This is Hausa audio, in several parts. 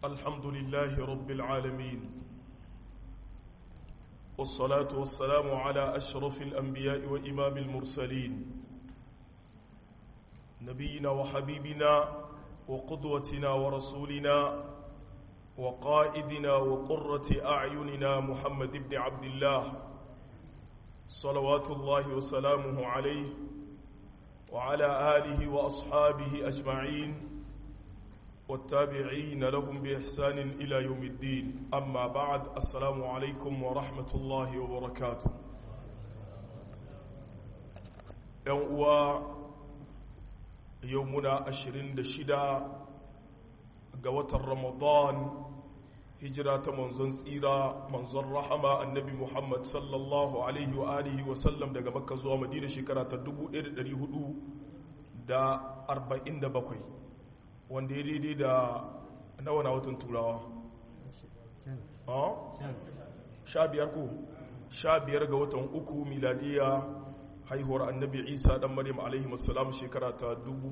الحمد لله رب العالمين والصلاة والسلام على أشرف الأنبياء وإمام المرسلين نبينا وحبيبنا وقدوتنا ورسولنا وقائدنا وقرة أعيننا محمد بن عبد الله صلوات الله وسلامه عليه وعلى آله وأصحابه أجمعين والتابعين لهم بإحسان إلى يوم الدين أما بعد السلام عليكم ورحمة الله وبركاته يومنا 26 قوة رمضان هجرة منزل سيرة منزل رحمة النبي محمد صلى الله عليه وآله وسلم daga Makka zuwa Madina shekara ta 1447 wanda ya daidai da nawa na watan turawa 15 ko 15 ga watan uku miladiya haihuwar annabi Isa dan Maryam alaihi wassalam shekara ta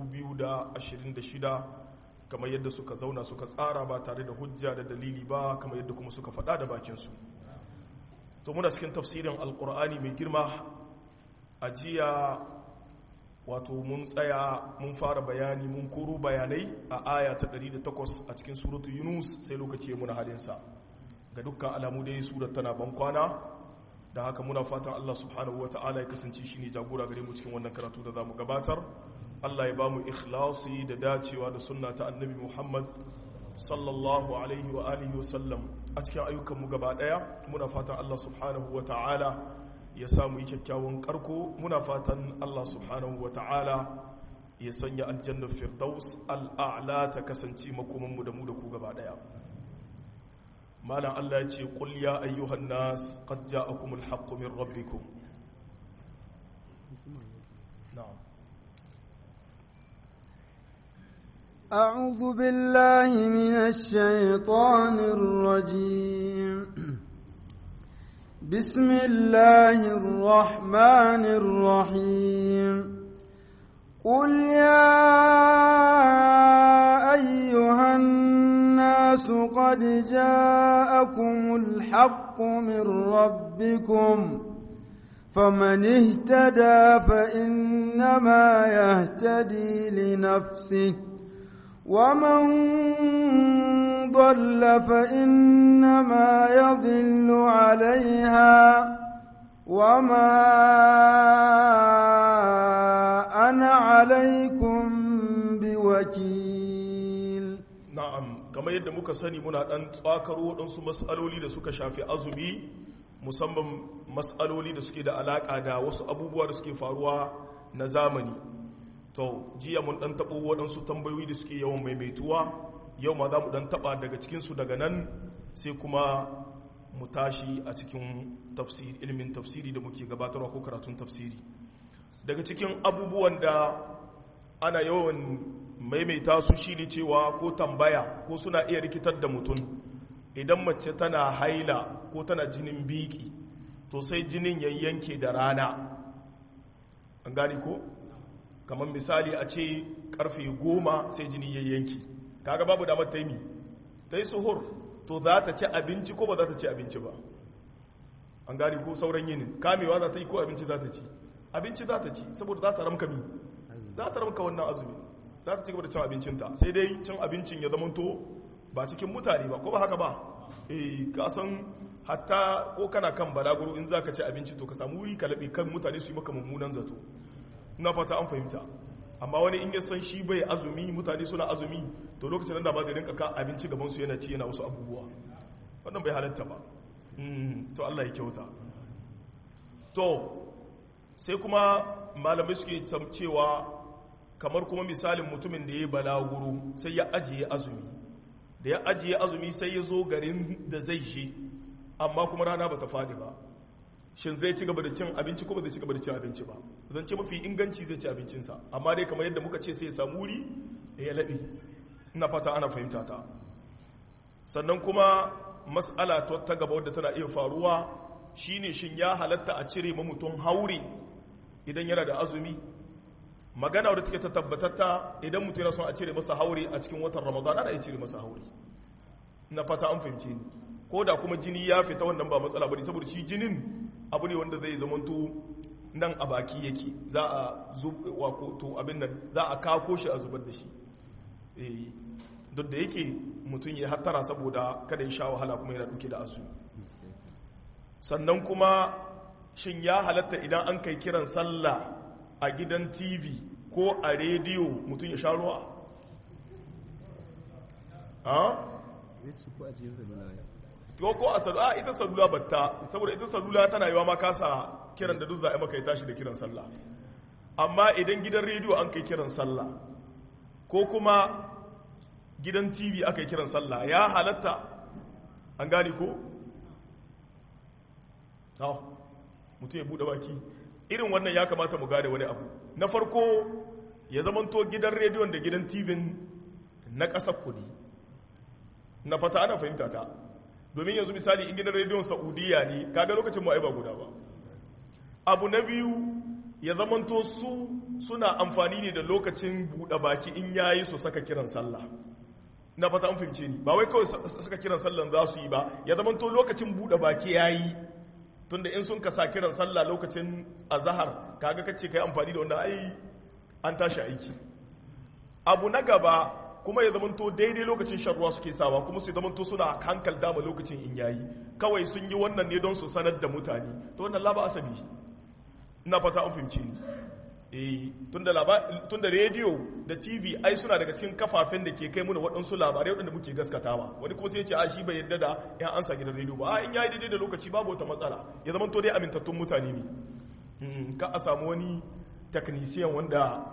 2026 kamar yadda suka zauna suka tsara ba tare da hujja da dalili ba kamar yadda kuma suka faɗa da bakinsu to muna cikin tafsirin alkur'ani mai girma a jiya wato mun tsaya mun fara bayani mun koro bayanai a aya ta 108 a cikin suratu yunus sai lokaci ya muna halinsa ga dukkan alamu dai surar tana ban kwana da haka muna fatan Allah subhanahu wa ta'ala ya kasance shi ne jagora gare mu cikin wannan karatu da za mu gabatar Allah ya ba mu ikhlasi da dacewa da sunna ta annabi Muhammad sallallahu alaihi wa alihi wa sallam a cikin ayyukanmu gaba daya muna fatan Allah subhanahu wa ta'ala ya samu yi kyakkyawan karko muna fatan Allah subhanahu wa ta'ala ya sanya aljannar firdaus al'a'la ta kasance makomanmu da mu da ku gaba daya malam Allah ya ce qul ya ayyuhan nas qad ja'akumul haqqu min rabbikum na'am أعوذ بالله من الشيطان الرجيم بسم الله الرحمن الرحيم قل يا أيها الناس قد جاءكم الحق من ربكم فمن اهتدى فإنما يهتدي لنفسه ومن ضل فإنما يضل عليها وما أنا عليكم بوكيل na'am kamar yadda muka sani muna dan tsakaro wadansu mas'aloli da suka shafi azumi musamman mas'aloli da suke da alaka da wasu abubuwa da suke faruwa na zamani to jiya mun dan tabo wadansu tambayoyi da suke yawan maimaituwa yau ma za mu dan taba daga cikinsu daga nan sai kuma mu tashi a cikin ilimin tafsiri da muke gabatarwa ko karatun tafsiri daga cikin abubuwan da ana yawan maimaita su shine cewa ko tambaya ko suna iya rikitar da mutum idan mace tana haila ko tana jinin biki to sai jinin yanke da rana an gani ko kamar misali a ce karfe 10 sai jini yanke kaga babu damar ta yi ta yi suhur to za ta ci abinci ko ba za ta ci abinci ba an gari ko sauran yinin kamewa za ta yi ko abinci za ta ci abinci za ta ci saboda za ta ramka za ta ramka wannan azumi za ta ci gaba da cin abincinta sai dai cin abincin ya zamanto ba cikin mutane ba ko ba haka ba ka san hatta ko kana kan balaguro in za ka ci abinci to ka samu wuri ka laɓe kan mutane su yi maka mummunan zato ina fata an fahimta amma wani in ya san shi bai azumi mutane suna azumi to lokacin nan da ba zai rinka ka abinci gaban su yana ci yana wasu abubuwa wannan bai halatta ba to Allah ya kyauta to sai kuma malamai suke cewa kamar kuma misalin mutumin da ya balaguro sai ya ajiye azumi da ya ajiye azumi sai ya zo garin da zai shi amma kuma rana ba ta fadi ba shin zai ci gaba da cin abinci ko ba zai ci gaba da cin abinci ba zan ce mafi inganci zai ci abincinsa amma dai kamar yadda muka ce sai ya samu wuri ya laɓe ina fata ana fahimta ta sannan kuma mas'ala ta gaba wadda tana iya faruwa shine shin ya halatta a cire ma mutum haure idan yana da azumi magana wadda take ta tabbatatta idan mutum yana son a cire masa haure a cikin watan ramadan ana iya cire masa haure na fata an fahimce ni ko da kuma jini ya fita wannan ba matsala bane saboda shi jinin abu ne wanda zai zamanto nan a baki yake za a to abin nan za a kako shi a zubar da shi duk da yake mutum ya hattara saboda kada ya sha wahala kuma yana duke da asu sannan kuma shin ya halatta idan an kai kiran sallah a gidan TV ko a rediyo mutum ya sha ruwa ko a salula ita salula batta saboda ita salula tana yiwa ma kasa kiran da duk za a maka ya tashi da kiran sallah amma idan gidan rediyo an kai kiran sallah ko kuma gidan TV aka yi kiran sallah ya halatta an gani ko? mutum ya buɗe baki irin wannan ya kamata mu gane wani abu na farko ya zamanto gidan rediyon da gidan TV na ƙasar kudi na fata ana fahimta ta domin yanzu misali in gidan rediyon Saudiya ne kaga lokacin ba guda ba abu na biyu ya zamanto suna amfani ne da lokacin buɗe baki in yayi su saka kiran sallah na fata an fahimce ni ba wai kawai saka kiran sallan za su yi ba ya zamanto lokacin buɗe baki yayi tunda in sun ka sa kiran sallah lokacin azhar kaga kace kai amfani da wannan ai an tashi aiki abu na gaba kuma ya zamanto daidai lokacin shan ruwa suke sawa kuma su zamanto suna hankal dama lokacin in yayi kawai sun yi wannan ne don su sanar da mutane to wannan laba asabi ina fata an fahimci ni tunda rediyo da TV ai suna daga cikin kafafen da ke kai muna waɗansu labarai waɗanda muke gaskatawa wani kuma sai ya ce a shi bai yadda da yan ansa gidan rediyo ba in yayi daidai da lokaci babu wata matsala ya zamanto dai amintattun mutane ne ka a samu wani technician wanda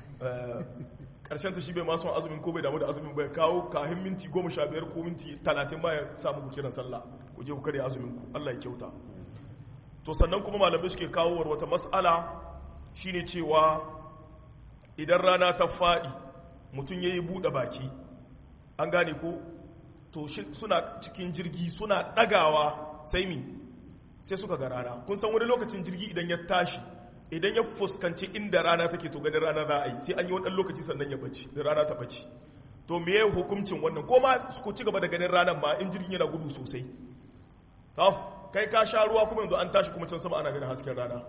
karshen ta shi bai masu azumin ko bai damu da azumin bai kawo kahin minti 15 ko minti 30 ba ya samu ku kiran sallah ku je ku kare azumin ku Allah ya kyauta to sannan kuma malamai suke kawo wata mas'ala shine cewa idan rana ta fadi mutum yayi bude baki an gane ko to suna cikin jirgi suna dagawa sai sai suka ga rana kun san wani lokacin jirgi idan ya tashi idan ya fuskanci inda rana take to ganin rana za a yi sai an yi wani lokaci sannan ya bace da rana ta bace to me yayin hukuncin wannan ko ma ku ci gaba da ganin ranar ma in jirgin yana gudu sosai to kai ka sha ruwa kuma yanzu an tashi kuma can sama ana ganin hasken rana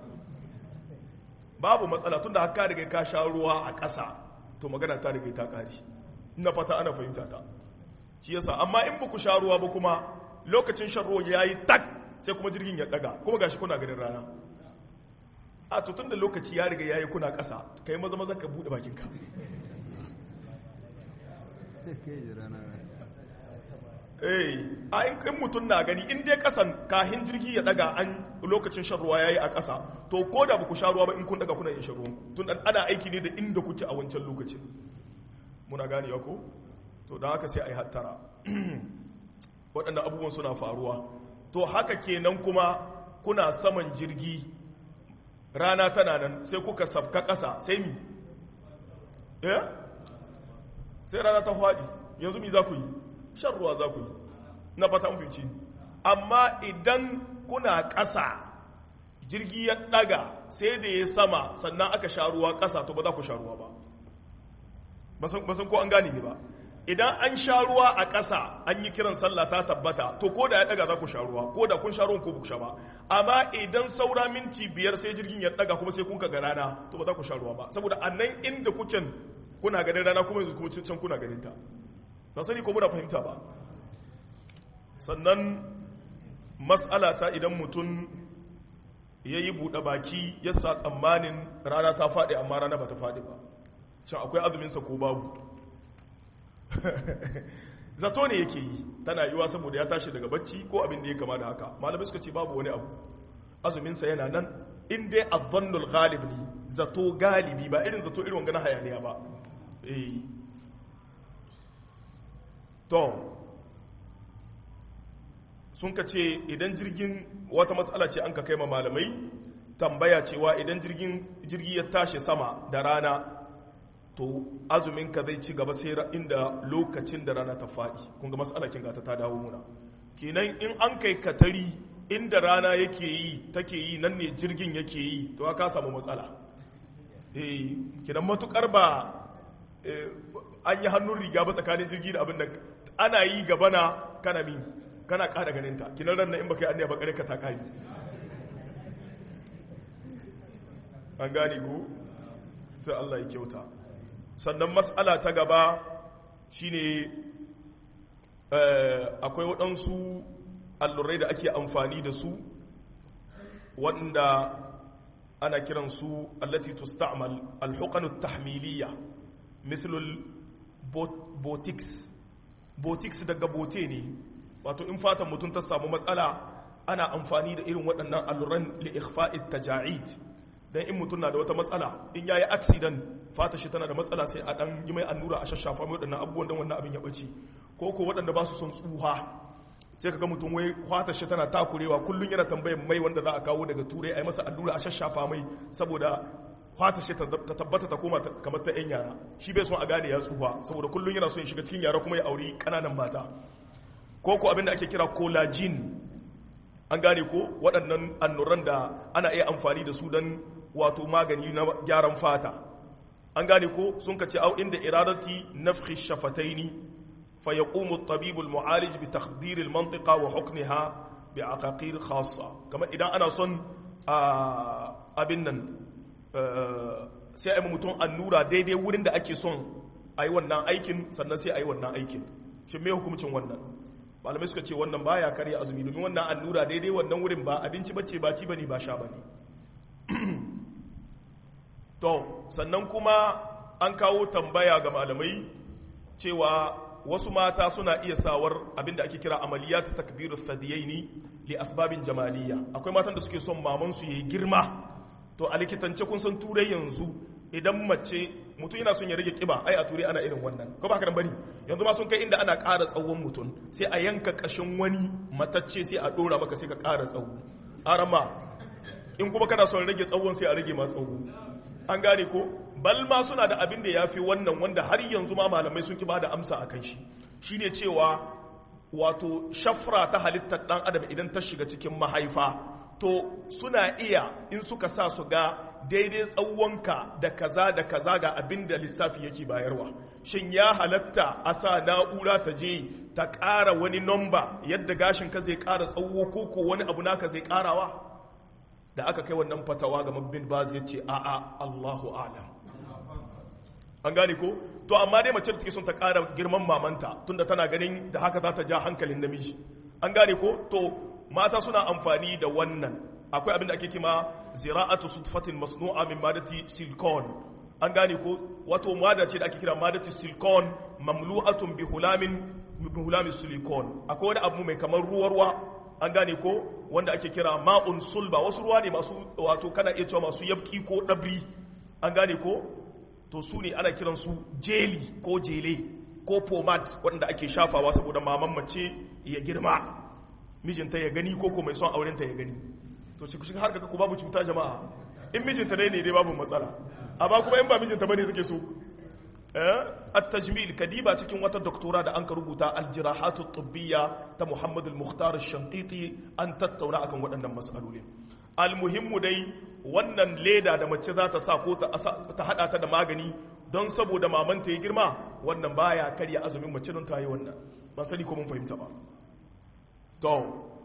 babu matsala tunda har ka riga ka sha ruwa a ƙasa to magana ta riga ta ƙare ina fata ana fahimta ta shi yasa amma in ba ku sha ruwa ba kuma lokacin shan ruwa yayi tak sai kuma jirgin ya daga kuma gashi kuna ganin rana a tutun da lokaci ya riga yayi kuna ƙasa kai maza ka bude bakinka a in mutum na gani in dai ƙasan kahin jirgi ya daga an lokacin shan ruwa yayi a ƙasa to ko da baku sha ruwa ba in kun daga kuna yin shan ruwan tun ana aiki ne da inda kuke a wancan lokacin muna gane ko to da haka sai ai hattara waɗannan abubuwan suna faruwa to haka kenan kuma kuna saman jirgi rana tana nan sai kuka sabka ƙasa sai mi sai rana ta faɗi yanzu mi za ku yi shan ruwa za ku yi na fata mafici amma idan kuna ƙasa jirgi ya ɗaga sai da ya sama sannan aka sha ruwa ƙasa to ba za ku sha ruwa ba ba san ko an gane ne ba idan an sha ruwa a ƙasa an yi kiran sallah ta tabbata to ko da ya ɗaga za ku sha ruwa ko da kun sha ruwan ko ba ku sha ba amma idan saura minti 5 sai jirgin ya ɗaga kuma sai kun ka ga rana to ba za ku sha ruwa ba saboda a nan inda kuken kuna ganin rana kuma yanzu kuma can kuna ganin ta ba sani ko muna fahimta ba sannan mas'ala ta idan mutum ya yi buɗe baki ya sa tsammanin rana ta faɗi amma rana ba ta faɗi ba shan akwai azuminsa ko babu zato ne yake yi tana yiwa saboda ya tashi daga bacci ko abin da ya kama da haka malamai suka ce babu wani abu azuminsa yana nan in dai adhannul ghalib ne zato galibi ba irin zato irin wanga na hayaniya ba to sun ka ce idan jirgin wata matsala ce an ka kai ma malamai tambaya cewa idan jirgi ya tashi sama da rana to azuminka zai ci gaba sai inda lokacin da rana ta faɗi kun ga matsala kin gata ta dawo muna kenan in an kai katari inda rana take yi nan ne jirgin yake yi to ka samu matsala kenan matukar ba an yi hannun riga ba tsakanin jirgi da abin da ana yi gaba na kana mi kana ƙara ganinta kinan ran in baka yi anniya ba kare ka ta ƙari an gane ku sai Allah ya kyauta sannan mas'ala ta gaba shine akwai waɗansu allurai da ake amfani da su wanda ana kiransu allati tusta'mal alhuqanut tahmiliyya mithlul botics daga bote ne wato in fatan mutum ta samu matsala ana amfani da irin waɗannan alluran li ikhfa'it taja'id dan in mutum na da wata matsala in yayi accident fata shi tana da matsala sai a dan yi mai allura a shashafa mai waɗannan abubuwan dan wannan abin ya bace ko waɗanda ba su son tsuha sai kaga mutum wai fata shi tana takurewa kullun yana tambayar mai wanda za a kawo daga turai a yi masa allura a shashafa mai saboda fata shi ta tabbata ta koma kamar ta 'yan yara shi bai son a gane ya tsufa saboda kullun yana son ya shiga cikin yara kuma ya auri kananan mata ko abin da ake kira collagen an gane ko waɗannan annuran da ana iya amfani da su don wato magani na gyaran fata an gane ko sun kace au inda iradati nafkhi shafataini fa yaqumu at-tabib al-mu'alij bi taqdir al-mantiqa wa hukmiha bi aqaqir khassa kamar idan ana son abin nan sai a yi mutum annura daidai wurin da ake son a yi wannan aikin sannan sai a yi wannan aikin shi mai hukumcin wannan malamai suka ce wannan baya karya azumi domin wannan annura daidai wannan wurin ba abinci bace ba ci bane ba sha bane to sannan kuma an kawo tambaya ga malamai cewa wasu mata suna iya sawar abinda ake kira amaliyat takbiru thadiyaini li asbabin jamaliya akwai matan da suke son maman su yayi girma to a likitance kun san turai yanzu idan mace mutum yana son ya rage kiba ai a turai ana irin wannan ko ba haka bane yanzu ma sun kai inda ana ƙara tsawon mutum sai a yanka kashin wani matacce sai a dora maka sai ka ƙara tsawo arama in kuma kana son rage tsawon sai a rage ma tsawo an gane ko bal ma suna da abin da yafi wannan wanda har yanzu ma malamai sun ki ba da amsa akan shi shine cewa wato shafra ta halittar dan adam idan ta shiga cikin mahaifa to suna iya in suka sa su ga daidai tsawonka da kaza ga abin da lissafi yake bayarwa shin ya halatta a sa na'ura ta je ta ƙara wani nomba yadda gashin ka zai ƙara tsawo ko wani abu naka zai ƙarawa da aka kai wannan fatawa ga bin baz ya ce a'a Allahu a'lam an gane ko to amma dai mace da take son ta ƙara girman mamanta tunda tana ganin da haka za ta ja hankalin namiji an gane ko to mata suna amfani da wannan akwai abin da ake kima zira'atu sudfatin masnu'a min madati silicon an gane ko wato mada ce da ake kira madati silicon mamlu'atun bi hulamin silicon akwai wani abu mai kamar ruwa an gane ko wanda ake kira ma'un sulba wasu ruwa ne masu wato kana iya cewa masu yabki ko dabri an gane ko to su ne ana kiransu jeli ko jele ko pomade wanda ake shafawa saboda maman mace ya girma mijinta ya gani ko mai son aurenta ya gani to cikin harka ku babu cuta jama'a in mijinta dai ne dai babu matsala amma kuma in ba mijinta bane take so at-tajmil kadiba cikin wata doktora da an ka rubuta al-jirahatu at-tibbiyya ta Muhammad al-Mukhtar al-Shanqiti an tattauna akan waɗannan mas'alolin al-muhimmu dai wannan leda da mace za ta sa ko ta hada ta da magani don saboda mamanta ya girma wannan baya karya azumin mace don ta yi wannan ba sani ko mun fahimta ba to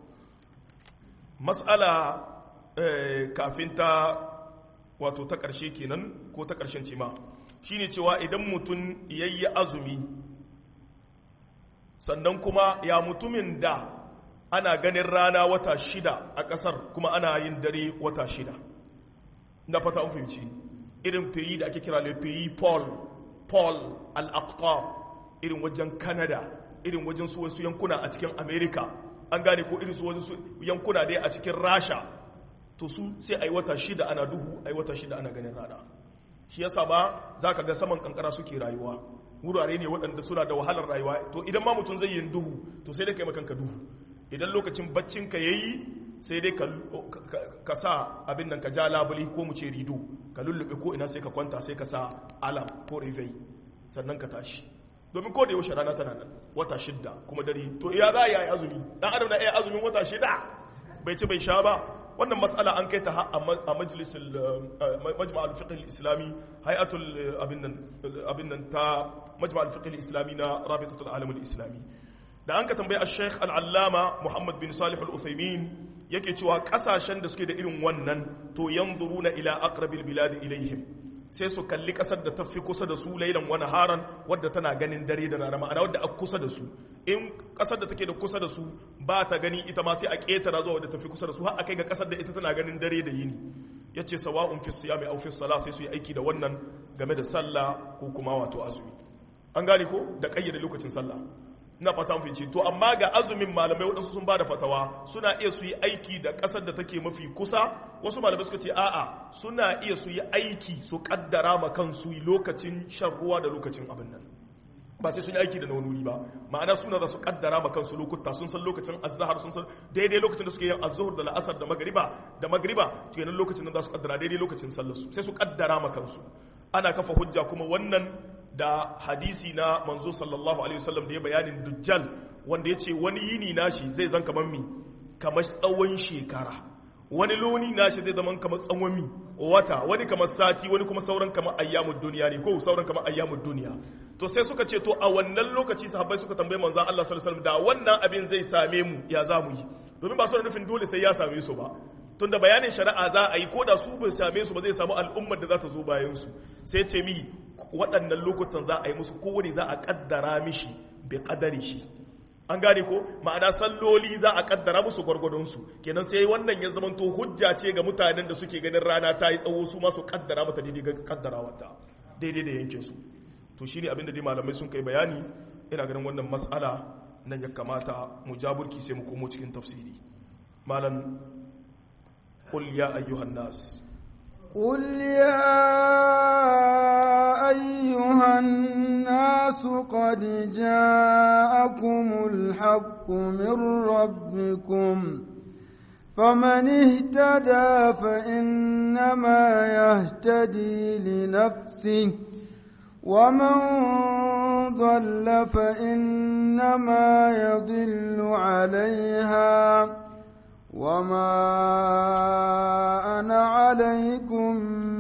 mas'ala kafin ta wato ta ƙarshe kenan ko ta ƙarshen cima shine cewa idan mutum yayi azumi sannan kuma ya mutumin da ana ganin rana wata 6 a ƙasar kuma ana yin dare wata 6 na fata an fahimci irin peyi da ake kira le peyi Paul al-Aqtab irin wajen Canada irin wajen su wasu yankuna a cikin America an gane ko irin su wasu yankuna dai a cikin Rasha to su sai ai wata 6 ana duhu ai wata 6 ana ganin rana shi yasa ba zaka ga saman kankara suke rayuwa wurare ne waɗanda suna da wahalar rayuwa to idan ma mutum zai yin duhu to sai dai kai makanka duhu idan lokacin baccin ka yayi sai dai ka sa abin nan ka ja labuli ko mu ce rido ka lullube ko ina sai ka kwanta sai ka sa alam ko rifai sannan ka tashi domin ko da yaushe rana tana nan wata 6 kuma dare to ya za ya yi azumi dan adam na iya azumin wata 6 bai ci bai sha ba wannan mas'ala an kai ta a majalisul majma'ul fiqh al-islami hay'atul abin nan ta majma'ul fiqh al-islami na rabitatul alam al-islami da an ka tambayi al-Sheikh al-Allama Muhammad bin Salih al-Uthaymin yake cewa kasashen da suke da irin wannan to yanzuruna ila aqrabil bilad ilaihim sai su kalli kasar da ta fi kusa da su lailan wani haran wadda tana ganin dare da rana ma'ana wadda a kusa da su in kasar da take da kusa da su ba ta gani ita ma sai a ketara zuwa wadda ta fi kusa da su har akai ga kasar da ita tana ganin dare da yini yace sawa'un fi siyami aw fi salah sai su yi aiki da wannan game da sallah ko kuma wato azumi an gane ko da kayyade lokacin sallah ina fata mun fice to amma ga azumin malamai wadansu sun bada fatawa suna iya su yi aiki da kasar da take mafi kusa wasu malamai suka ce a'a suna iya su yi aiki su kaddara ma kansu lokacin shan ruwa da lokacin abin nan ba sai sun yi aiki da wani ba ma'ana suna za su kaddara ma kansu lokuta sun san lokacin azhar sun san daidai lokacin da suke yin azhur da la'asar da magriba kenan lokacin da za su kaddara daidai lokacin sallar su sai su kaddara ma kansu ana kafa hujja kuma wannan da hadisi na manzo sallallahu alaihi wasallam da ya bayanin dujjal wanda ya ce wani yini nashi zai zan kamar tsawon shekara wani loni nashi zai zama kamar tsawon wata wani kamar sati wani kuma sauran kamar ayyamud duniya ne ko sauran kamar ayyamud duniya to sai suka ce to a wannan lokaci sahabbai suka tambaye manzo Allah sallallahu alaihi wasallam da wannan abin zai same mu ya za mu yi domin ba su da nufin dole sai ya same su ba tunda bayanin shari'a za a yi ko da su bai same su ba zai samu al'ummar da za ta zo bayan su sai ce mi waɗannan lokutan za a yi musu kowane za a kaddara mishi bai kaddare shi an gane ko ma'ana salloli za a kaddara musu gwargwadon su kenan sai wannan ya zamanto hujja ce ga mutanen da suke ganin rana ta yi tsawo su ma su kaddara mata daidai ga kaddarawarta daidai da yankin su to shine abin da dai malamai sun kai bayani ina ganin wannan mas'ala nan ya kamata mu jaburki sai mu komo cikin tafsiri malam قل يا أيها الناس قل يا أيها الناس قد جاءكم الحق من ربكم فمن اهتدى فإنما يهتدي لنفسه ومن ضل فإنما يضل عليها وما أنا عليكم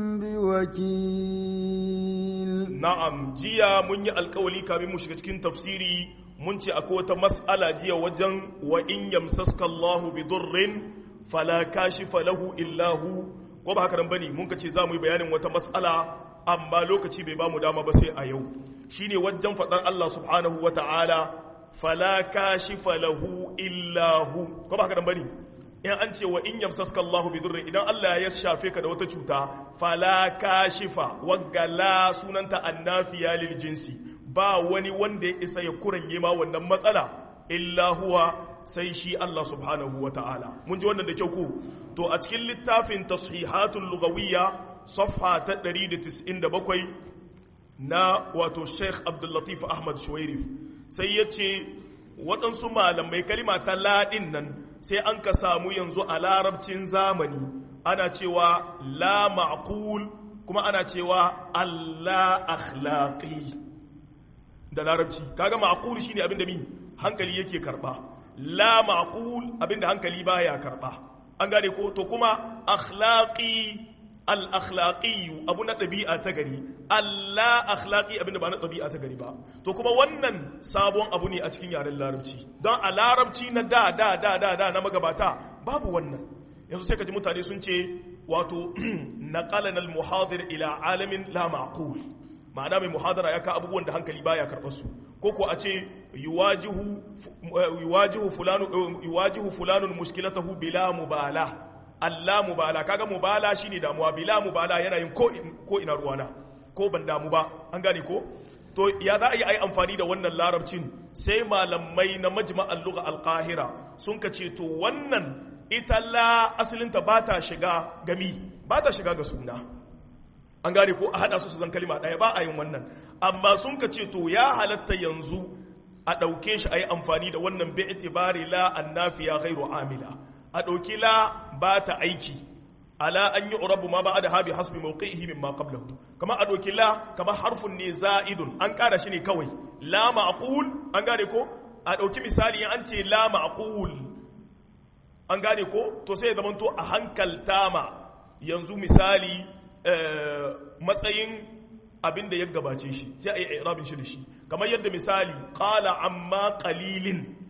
بوكيل نعم جيا من القولي كامل مشكلة cikin tafsiri mun ce akwai wata mas'ala jiya wajen wa in yamsaska Allahu bidurrin fala kashifa lahu illa hu ko ba haka nan bane mun kace zamu yi bayanin wata mas'ala amma lokaci bai bamu dama ba sai a yau shine wajen fadar Allah subhanahu wataala fala kashifa lahu illa hu ko ba haka nan bane in an ce wa in yamsaska Allahu bidurrin idan Allah ya shafe ka da wata cuta fala kashifa wagala sunanta annafiya lil jinsi ba wani wanda ya isa ya kuranye ma wannan matsala illa huwa sai shi Allah subhanahu wataala mun ji wannan da kyau ko to a cikin littafin tashihatul lughawiyya safha ta 197 na wato Sheikh Abdul Latif Ahmad Shuwairif sai yace waɗansu malamai kalima ta ladin nan sai an ka samu yanzu a larabcin zamani ana cewa la ma'qul kuma ana cewa alla akhlaqi da larabci kaga ma'qul shine abinda mi hankali yake karba la ma'qul abinda hankali baya karba an gane ko to kuma akhlaqi al-akhlaqi abu na ɗabi'a ta gari Allah akhlaqi abinda ba na ɗabi'a ta gari ba to kuma wannan sabon abu ne a cikin yaren larabci don a larabci na da na magabata babu wannan yanzu sai ka ji mutane sun ce wato naqalana al-muhadir ila alamin la ma'qul ma'ana mai muhadara ya ka abubuwan da hankali baya karɓar su ko ko a ce yuwajihu fulanun mushkilatahu bila mubala Allah mubala kaga mubala shine damuwa bila mubala yana yin ko ina ruwana ko ban damu ba an gane ko to ya za a yi amfani da wannan larabcin sai malamai na majma'al lugha al-qahira sun kace to wannan ita la asalinta ba ta shiga ga suna an gane ko a hada su zan kalima daya ba a yin wannan amma sun kace to ya halatta yanzu a dauke shi a yi amfani da wannan bi itibari la annafiya ghairu amila a ɗauki la ba ta aiki ala an yi urabu ma ba da habi hasbi mawqi'ihi mimma qablahu kama a ɗauki la kama harfun ne za'idun an ƙara shi ne kawai la ma'qul an gane ko a ɗauki misali an ce la ma'qul an gane ko to sai ya zamanto a hankalta ma yanzu misali matsayin abin da ya gabace shi sai a yi irabin shi da shi kamar yadda misali qala amma qalilin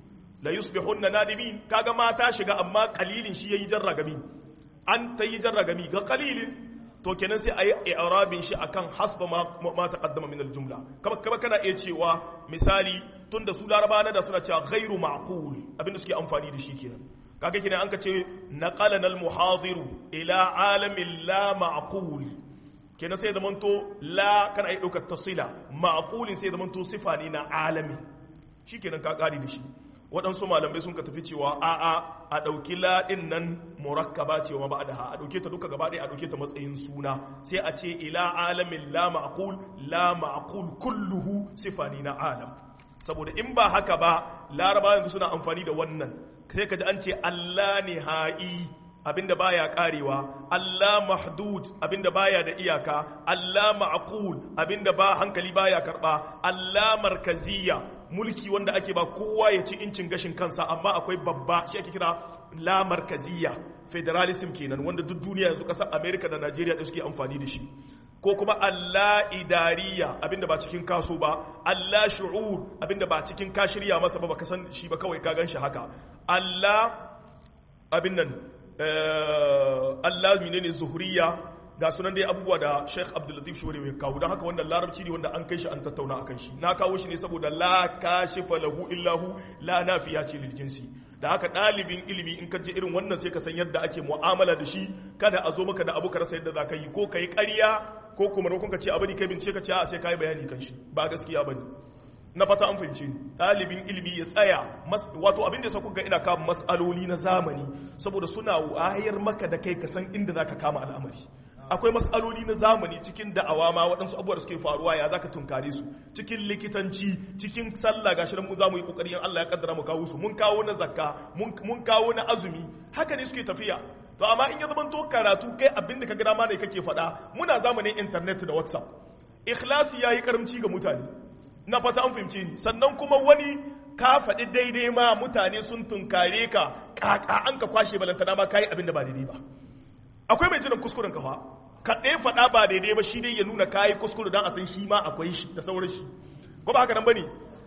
la yusbihunna nadimin kaga mata shiga amma qalilin shi yayi jarragami an tayi jarragami ga qalilin to kenan sai ayi i'rabin shi akan hasba ma taqaddama min al-jumla kama kana iya cewa misali tunda su laraba da suna cewa ghairu ma'qul abinda suke amfani da shi kenan kaga kenan an ka ce naqalana al-muhadiru ila alamin la ma'qul kenan sai zamanto la kana iya daukar tasila ma'qulin sai zamanto sifa ne na alami shikenan ka kare da shi waɗansu malamai sun ka tafi cewa a'a a ɗauki laɗin nan murakkaba cewa ba da ha a ɗauke ta duka gaba ɗaya a ɗauke ta matsayin suna sai a ce ila alamin la ma'qul kulluhu sifani na alam saboda in ba haka ba laraba yanzu suna amfani da wannan sai ka ji an ce Allah nihai abinda baya karewa Allah mahdud abinda baya da iyaka Allah ma'qul abinda ba hankali baya karba Allah markaziyya mulki wanda ake ba kowa ya ci incin gashin kansa amma akwai babba shi ake kira la markaziyya federalism kenan wanda duk duniya yanzu kasar America da Nigeria da suke amfani da shi ko kuma Allah idariya abinda ba cikin kaso ba Allah shu'ur abinda ba cikin ka shirya masa ba baka san shi ba kawai ka gan shi haka Allah abin nan Allah menene zuhuriya ga sunan dai abubuwa da Sheikh Abdul Latif Shuri mai kawo don haka wannan larabci ne wanda an kai shi an tattauna akan shi na kawo shi ne saboda la kashifa lahu illahu la nafiya ce lil jinsi da haka dalibin ilimi in ka je irin wannan sai ka san yadda ake mu'amala da shi kada a zo maka da abu ka rasa yadda za ka yi ko kai ƙarya ko kuma rakon ka ce abu ne kai bincike ka ce a sai kai bayani kan shi ba gaskiya bane na fata an fahimci ɗalibin ilimi ya tsaya wato abin da ya sauka ga ina kama mas'aloli na zamani saboda suna wayar maka da kai ka san inda za ka kama al'amari akwai mas'aloli na zamani cikin da'awa ma waɗansu abubuwa da suke faruwa ya za ka tunkare su cikin likitanci cikin sallah gashi nan mu za mu yi ƙoƙari in Allah ya kaddara mu kawo su mun kawo na zakka mun kawo na azumi haka ne suke tafiya to amma in ya zama to karatu kai abin da ka ga dama ne kake faɗa muna zamanin internet da WhatsApp ikhlasi yayi karamci ga mutane na fata an fahimce ni sannan kuma wani ka faɗi daidai ma mutane sun tunkare ka ƙaƙa an ka kwashe balantana ma kayi abin da ba daidai ba akwai mai jiran kuskuren kafa ka ɗaya faɗa ba daidai ba shi dai ya nuna kayi kuskure don a san shi ma akwai shi da sauran shi ko ba haka nan bane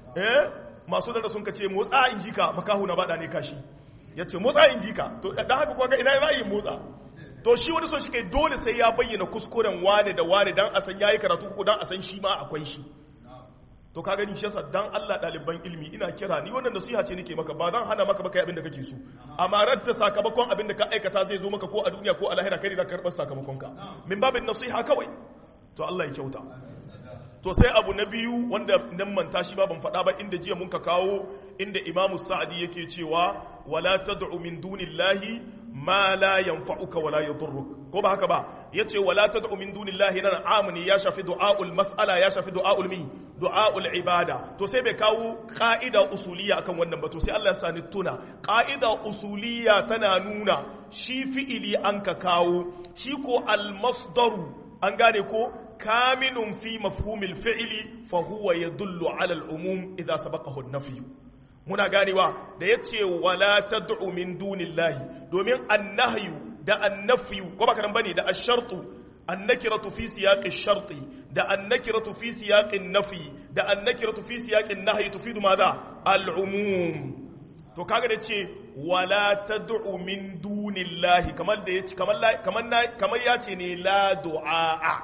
masu da sun ka ce motsa in jika makahu na bada ne kashi ya ce motsa in jika to dan haka kuwa ga ina za a yi motsa to shi wani son shi kai dole sai ya bayyana kuskuren wane da wane dan a san yayi karatu ko dan a san shi ma akwai shi to ka gani shi yasa dan Allah ɗaliban ilimi ina kira ni wannan nasiha ce nake maka ba dan hana maka ba kai abin da kake so amma radda sakamakon abin da ka aikata zai zo maka ko a duniya ko a lahira kai da ka karɓar sakamakon ka min babin nasiha kawai to Allah ya kyauta to sai abu na biyu wanda nan manta shi ba ban faɗa ba inda jiya mun ka kawo inda Imam Sa'di yake cewa wala tad'u min dunillahi ma la yanfa'uka wala yadurruk ko ba haka ba yace wala tad'u min dunillahi nan amni ya shafi du'aul mas'ala ya shafi du'aul du'aul ibada to sai bai kawo qa'ida usuliyya akan wannan ba to sai Allah ya sani tuna qa'ida usuliyya tana nuna shi fi'ili an ka kawo shi ko al-masdaru an gane ko kaminun fi mafhumil fi'li fa huwa yadullu ala al-umum idha sabaqahu an-nafy muna ganewa da yace wala tad'u min dunillahi domin annahyu da annafyu ko baka nan bane da ash-shartu annakiratu fi siyaqi ash-sharti da annakiratu fi siyaqi an-nafi da annakiratu fi siyaqi an-nahyi tufidu madha al-umum to kaga da ce wala tad'u min dunillahi kamar da yace kamar yace ne la du'a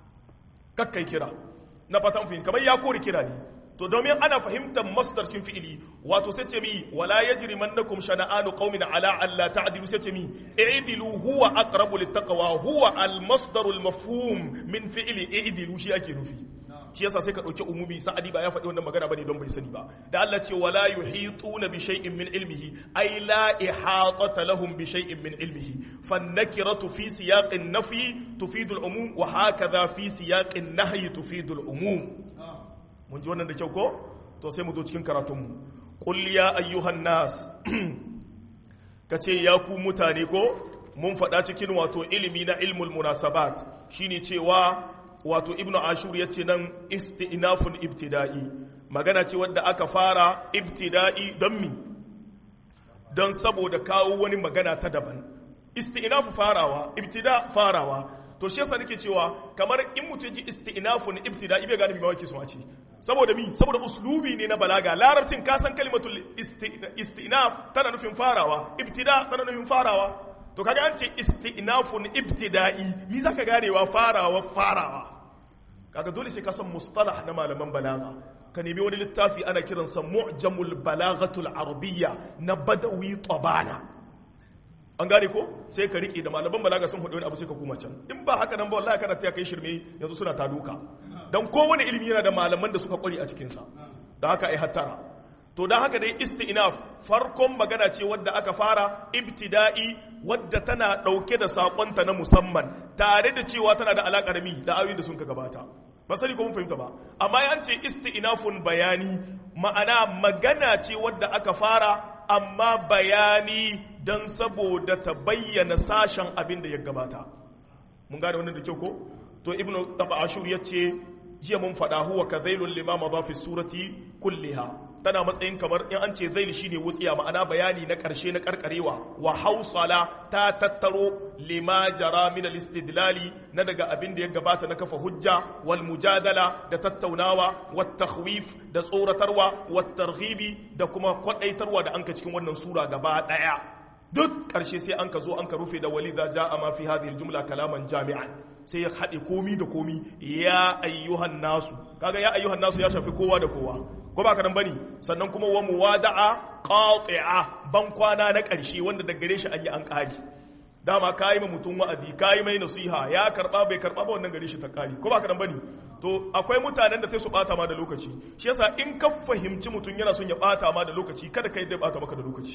kakkai kira na fatan fahim kamar ya kore kira ne to domin ana fahimtar masdar cikin fi'ili wato sai ce mi wala yajrimannakum shana'anu qaumin ala alla ta'dilu sai ce mi i'dilu huwa aqrabu littaqwa huwa al-masdarul mafhum min fi'li i'dilu shi ake nufi shi yasa sai ka dauki umumi sa'adi ba ya faɗi wannan magana bane don bai sani ba da Allah ce wala yuhituna bi shay'in min ilmihi ay la ihatata lahum bi shay'in min ilmihi fan-nakiratu fi siyaqin nafi tufidu al-umum wa hakadha fi siyaqin nahyi tufidu al-umum mun ji wannan da kyau ko to sai mu zo cikin karatunmu qul ya ayyuhan nas kace ya ku mutane ko mun faɗa cikin wato ilimi na ilmul munasabat shine cewa wato ibnu ashur yace nan istinafun ibtida'i magana ce wanda aka fara ibtida'i don mi don saboda kawo wani magana ta daban istinafu farawa ibtida farawa to shi yasa nake cewa kamar in mutum ji isti'nafun ibtida'i bai gane me yake so a ce saboda saboda uslubi ne na balaga larabcin ka san kalimatul isti'naf tana nufin farawa ibtida tana nufin farawa to kaga an ce isti'nafun ibtida'i ni zaka ganewa farawa kaga dole sai ka san mustalah na malaman balaga ka nemi wani littafi ana kiransa mu'jamul balaghatul arabiyya na badawi tabana an gane ko sai ka rike da malaman balaga sun hudu wani abu sai ka kuma can in ba haka nan ba wallahi kana taya kai shirme yanzu suna ta duka dan kowane ilimi yana da malaman da suka kware a cikin sa da haka ai hattara to dan haka dai isti'naf farkon magana ce wadda aka fara ibtida'i wadda tana dauke da sakonta na musamman tare da cewa tana da alaka da da ayoyin da sun ka gabata ba sani ko mun fahimta ba amma yan ce isti'nafun bayani ma'ana magana ce wadda aka fara amma bayani dan saboda ta bayyana sashen abin da ya gabata mun gane wannan da kyau ko to ibnu tabashur yace jiya mun fada huwa kadhailul lima madha fi surati kulliha tana matsayin kamar in an ce zaili shine wutsiya ma'ana bayani na ƙarshe na karkarewa wa hausala ta tattaro lima jara min al-istidlali na daga abin da ya gabata na kafa hujja wal mujadala da tattaunawa wat takhwif da tsoratarwa wat targhibi da kuma kwadaitarwa da anka cikin wannan sura gaba daya duk ƙarshe sai an ka zo an ka rufe da walidha jaa ma fi hadhihi al-jumla kalaman jami'an sai ya haɗe komi da komi ya ayyuhan nasu kaga ya ayyuhan nasu ya shafi kowa da kowa ko ba ka nan bane sannan kuma wa muwada'a qati'a ban kwana na ƙarshe wanda daga gare shi an yi an ƙari dama kayi ma mutum wa'adi kayi mai nasiha ya karba bai karba ba wannan gare shi ta ƙari ko ba ka nan bane to akwai mutanen da sai su bata ma da lokaci shi yasa in ka fahimci mutum yana son ya bata ma da lokaci kada kai da bata maka da lokaci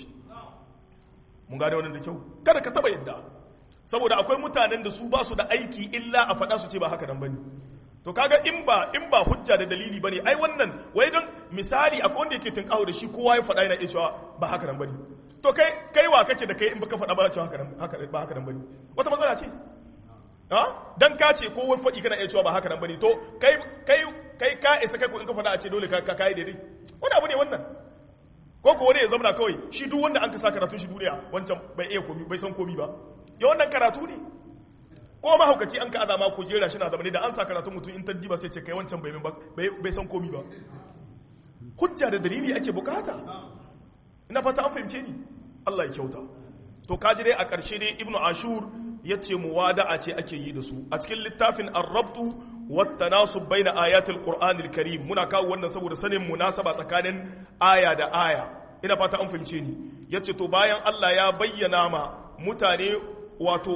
mun gane wannan da kyau kada ka taba yadda saboda akwai mutanen da su ba su da aiki illa a faɗa su ce ba haka nan bane to kaga in ba hujja da dalili bane ai wannan wai don misali akwai wanda yake tunkawo da shi kowa ya faɗa yana iya cewa ba haka nan bane to kai wa kake da kai in baka faɗa ba cewa haka ba haka nan bane wata matsala ce ha dan ka ce ko wani faɗi kana iya cewa ba haka nan bane to kai ka isa kai ko in ka faɗa a ce dole ka kai daidai wani abu ne wannan ko wani ya zama kawai shi duk wanda an ka sa karatun shi duniya wancan bai iya komi bai san komi ba ya wannan karatu ne ko mahaukaci an ka azama ko jera shi na zama ne da an sa karatun mutum in taddi ba sai ce kai wancan bai san komi ba hujja da dalili ake bukata ina fata an fahimce ni Allah ya kyauta to kaji dai a ƙarshe dai ibnu ashur yace muwada'a ce ake yi da su a cikin littafin ar-rabtu wat-tanasub baina ayatil qur'anil karim muna kawo wannan saboda sanin munasaba tsakanin aya da aya ina fata an fahimce ni yace to bayan Allah ya bayyana ma mutane wato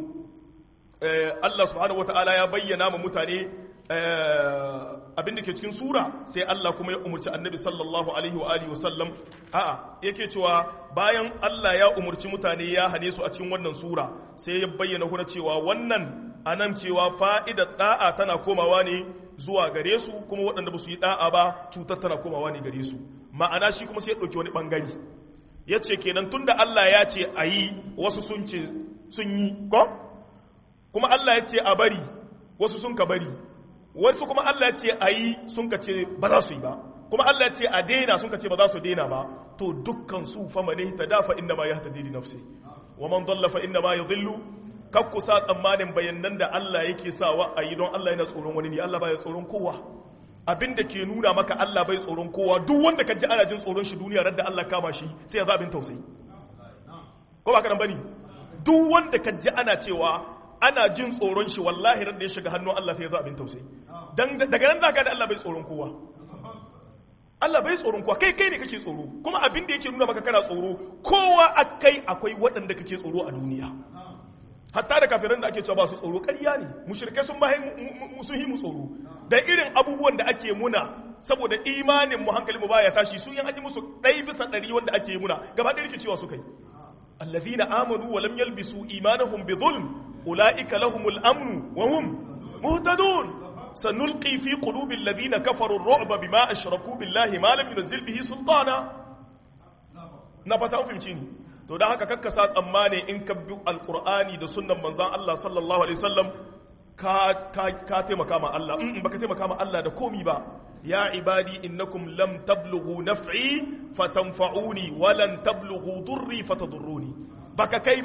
Allah subhanahu wataala ya bayyana ma mutane abin da ke cikin sura sai Allah kuma ya umurci annabi sallallahu alaihi wa alihi wasallam yake cewa bayan Allah ya umurci mutane ya hane su a cikin wannan sura sai ya bayyana kuma cewa wannan anan cewa fa'idar da'a tana komawa ne zuwa gare su kuma waɗanda ba su yi da'a ba cutar tana komawa ne gare su ma'ana shi kuma sai ya ɗauki wani ɓangare ya ce kenan tunda Allah ya ce a yi wasu sun ce sun yi ko kuma Allah ya ce a bari wasu sun ka bari wasu kuma Allah ya ce a yi sun ka ce ba za su yi ba kuma Allah ya ce a daina sun ka ce ba za su daina ba to dukkan su fa mane ta dafa inda ma ya hata didi nafsi wa man dalla fa inda ma yadhillu kakku sa tsammanin bayanan da Allah yake sawa a yi don Allah yana tsoron wani ne Allah baya tsoron kowa abin da ke nuna maka Allah bai tsoron kowa duk wanda ka ji ana jin tsoron shi duniya radda Allah kama shi sai ya zabin tausayi ko ba ka nan bane duk wanda ka ji ana cewa ana jin tsoron shi wallahi radda ya shiga hannun Allah sai ya zabin tausayi dan daga nan zaka da Allah bai tsoron kowa Allah bai tsoron kowa kai ne kake tsoro kuma abin da yake nuna maka kana tsoro kowa akwai waɗanda kake tsoro a duniya hatta da kafiran da ake cewa ba su tsoro ƙarya ne mushrikai sun yi mu tsoro da irin abubuwan da ake muna saboda imanin mu hankali mu baya tashi su yan aji musu 100% wanda ake yi muna gaba ɗaya rike cewa su kai allazina amanu wa lam yalbisu imanahum bi zulm ulaika lahumul amnu wa hum muhtadun sanulqi fi qulubi alladhina kafaru ar-ru'ba bima ashraku billahi ma lam yunzil bihi sultana na fata an fahimci ni to da haka kakkasa tsammani in ka bi alkur'ani da sunnan manzan Allah sallallahu alaihi wasallam ka taimaka ma Allah baka taimaka ma Allah da komi ba ya ibadi innakum lam tablughu naf'i fatanfa'uni wa lan tablughu durri fatadurruni baka kai ba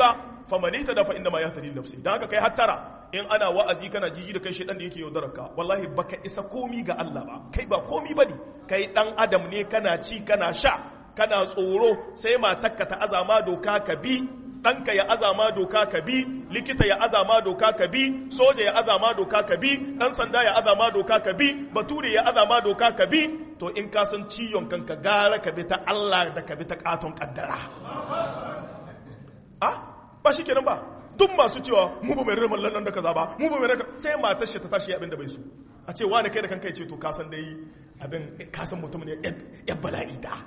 faman ihtada fa inna ma yahtadi nafsi. Dan haka kai hattara in ana wa'azi kana jiji da kai shedan da yake yaudarar ka, wallahi baka isa komi ga Allah ba, kai ba komi bane, kai dan adam ne, kana ci kana sha kana tsoro, sai matarka ta azama doka ka bi, ɗanka ya azama doka ka bi, likita ya azama doka ka bi, soja ya azama doka ka bi, ɗan sanda ya azama doka ka bi, bature ya azama doka ka bi, to in ka san ciyon kanka gara ka bi ta Allah da ka bi ta katon kaddara. Ba shi kenan ba, duk masu cewa mu ba mai rarraman lannan da kaza ba, mu ba mai rarraman, sai matar shi ta tashi abin da bai so, a ce wani kai da kanka ya ce to ka san dai abin, ka san mutum ne ya bala'i da.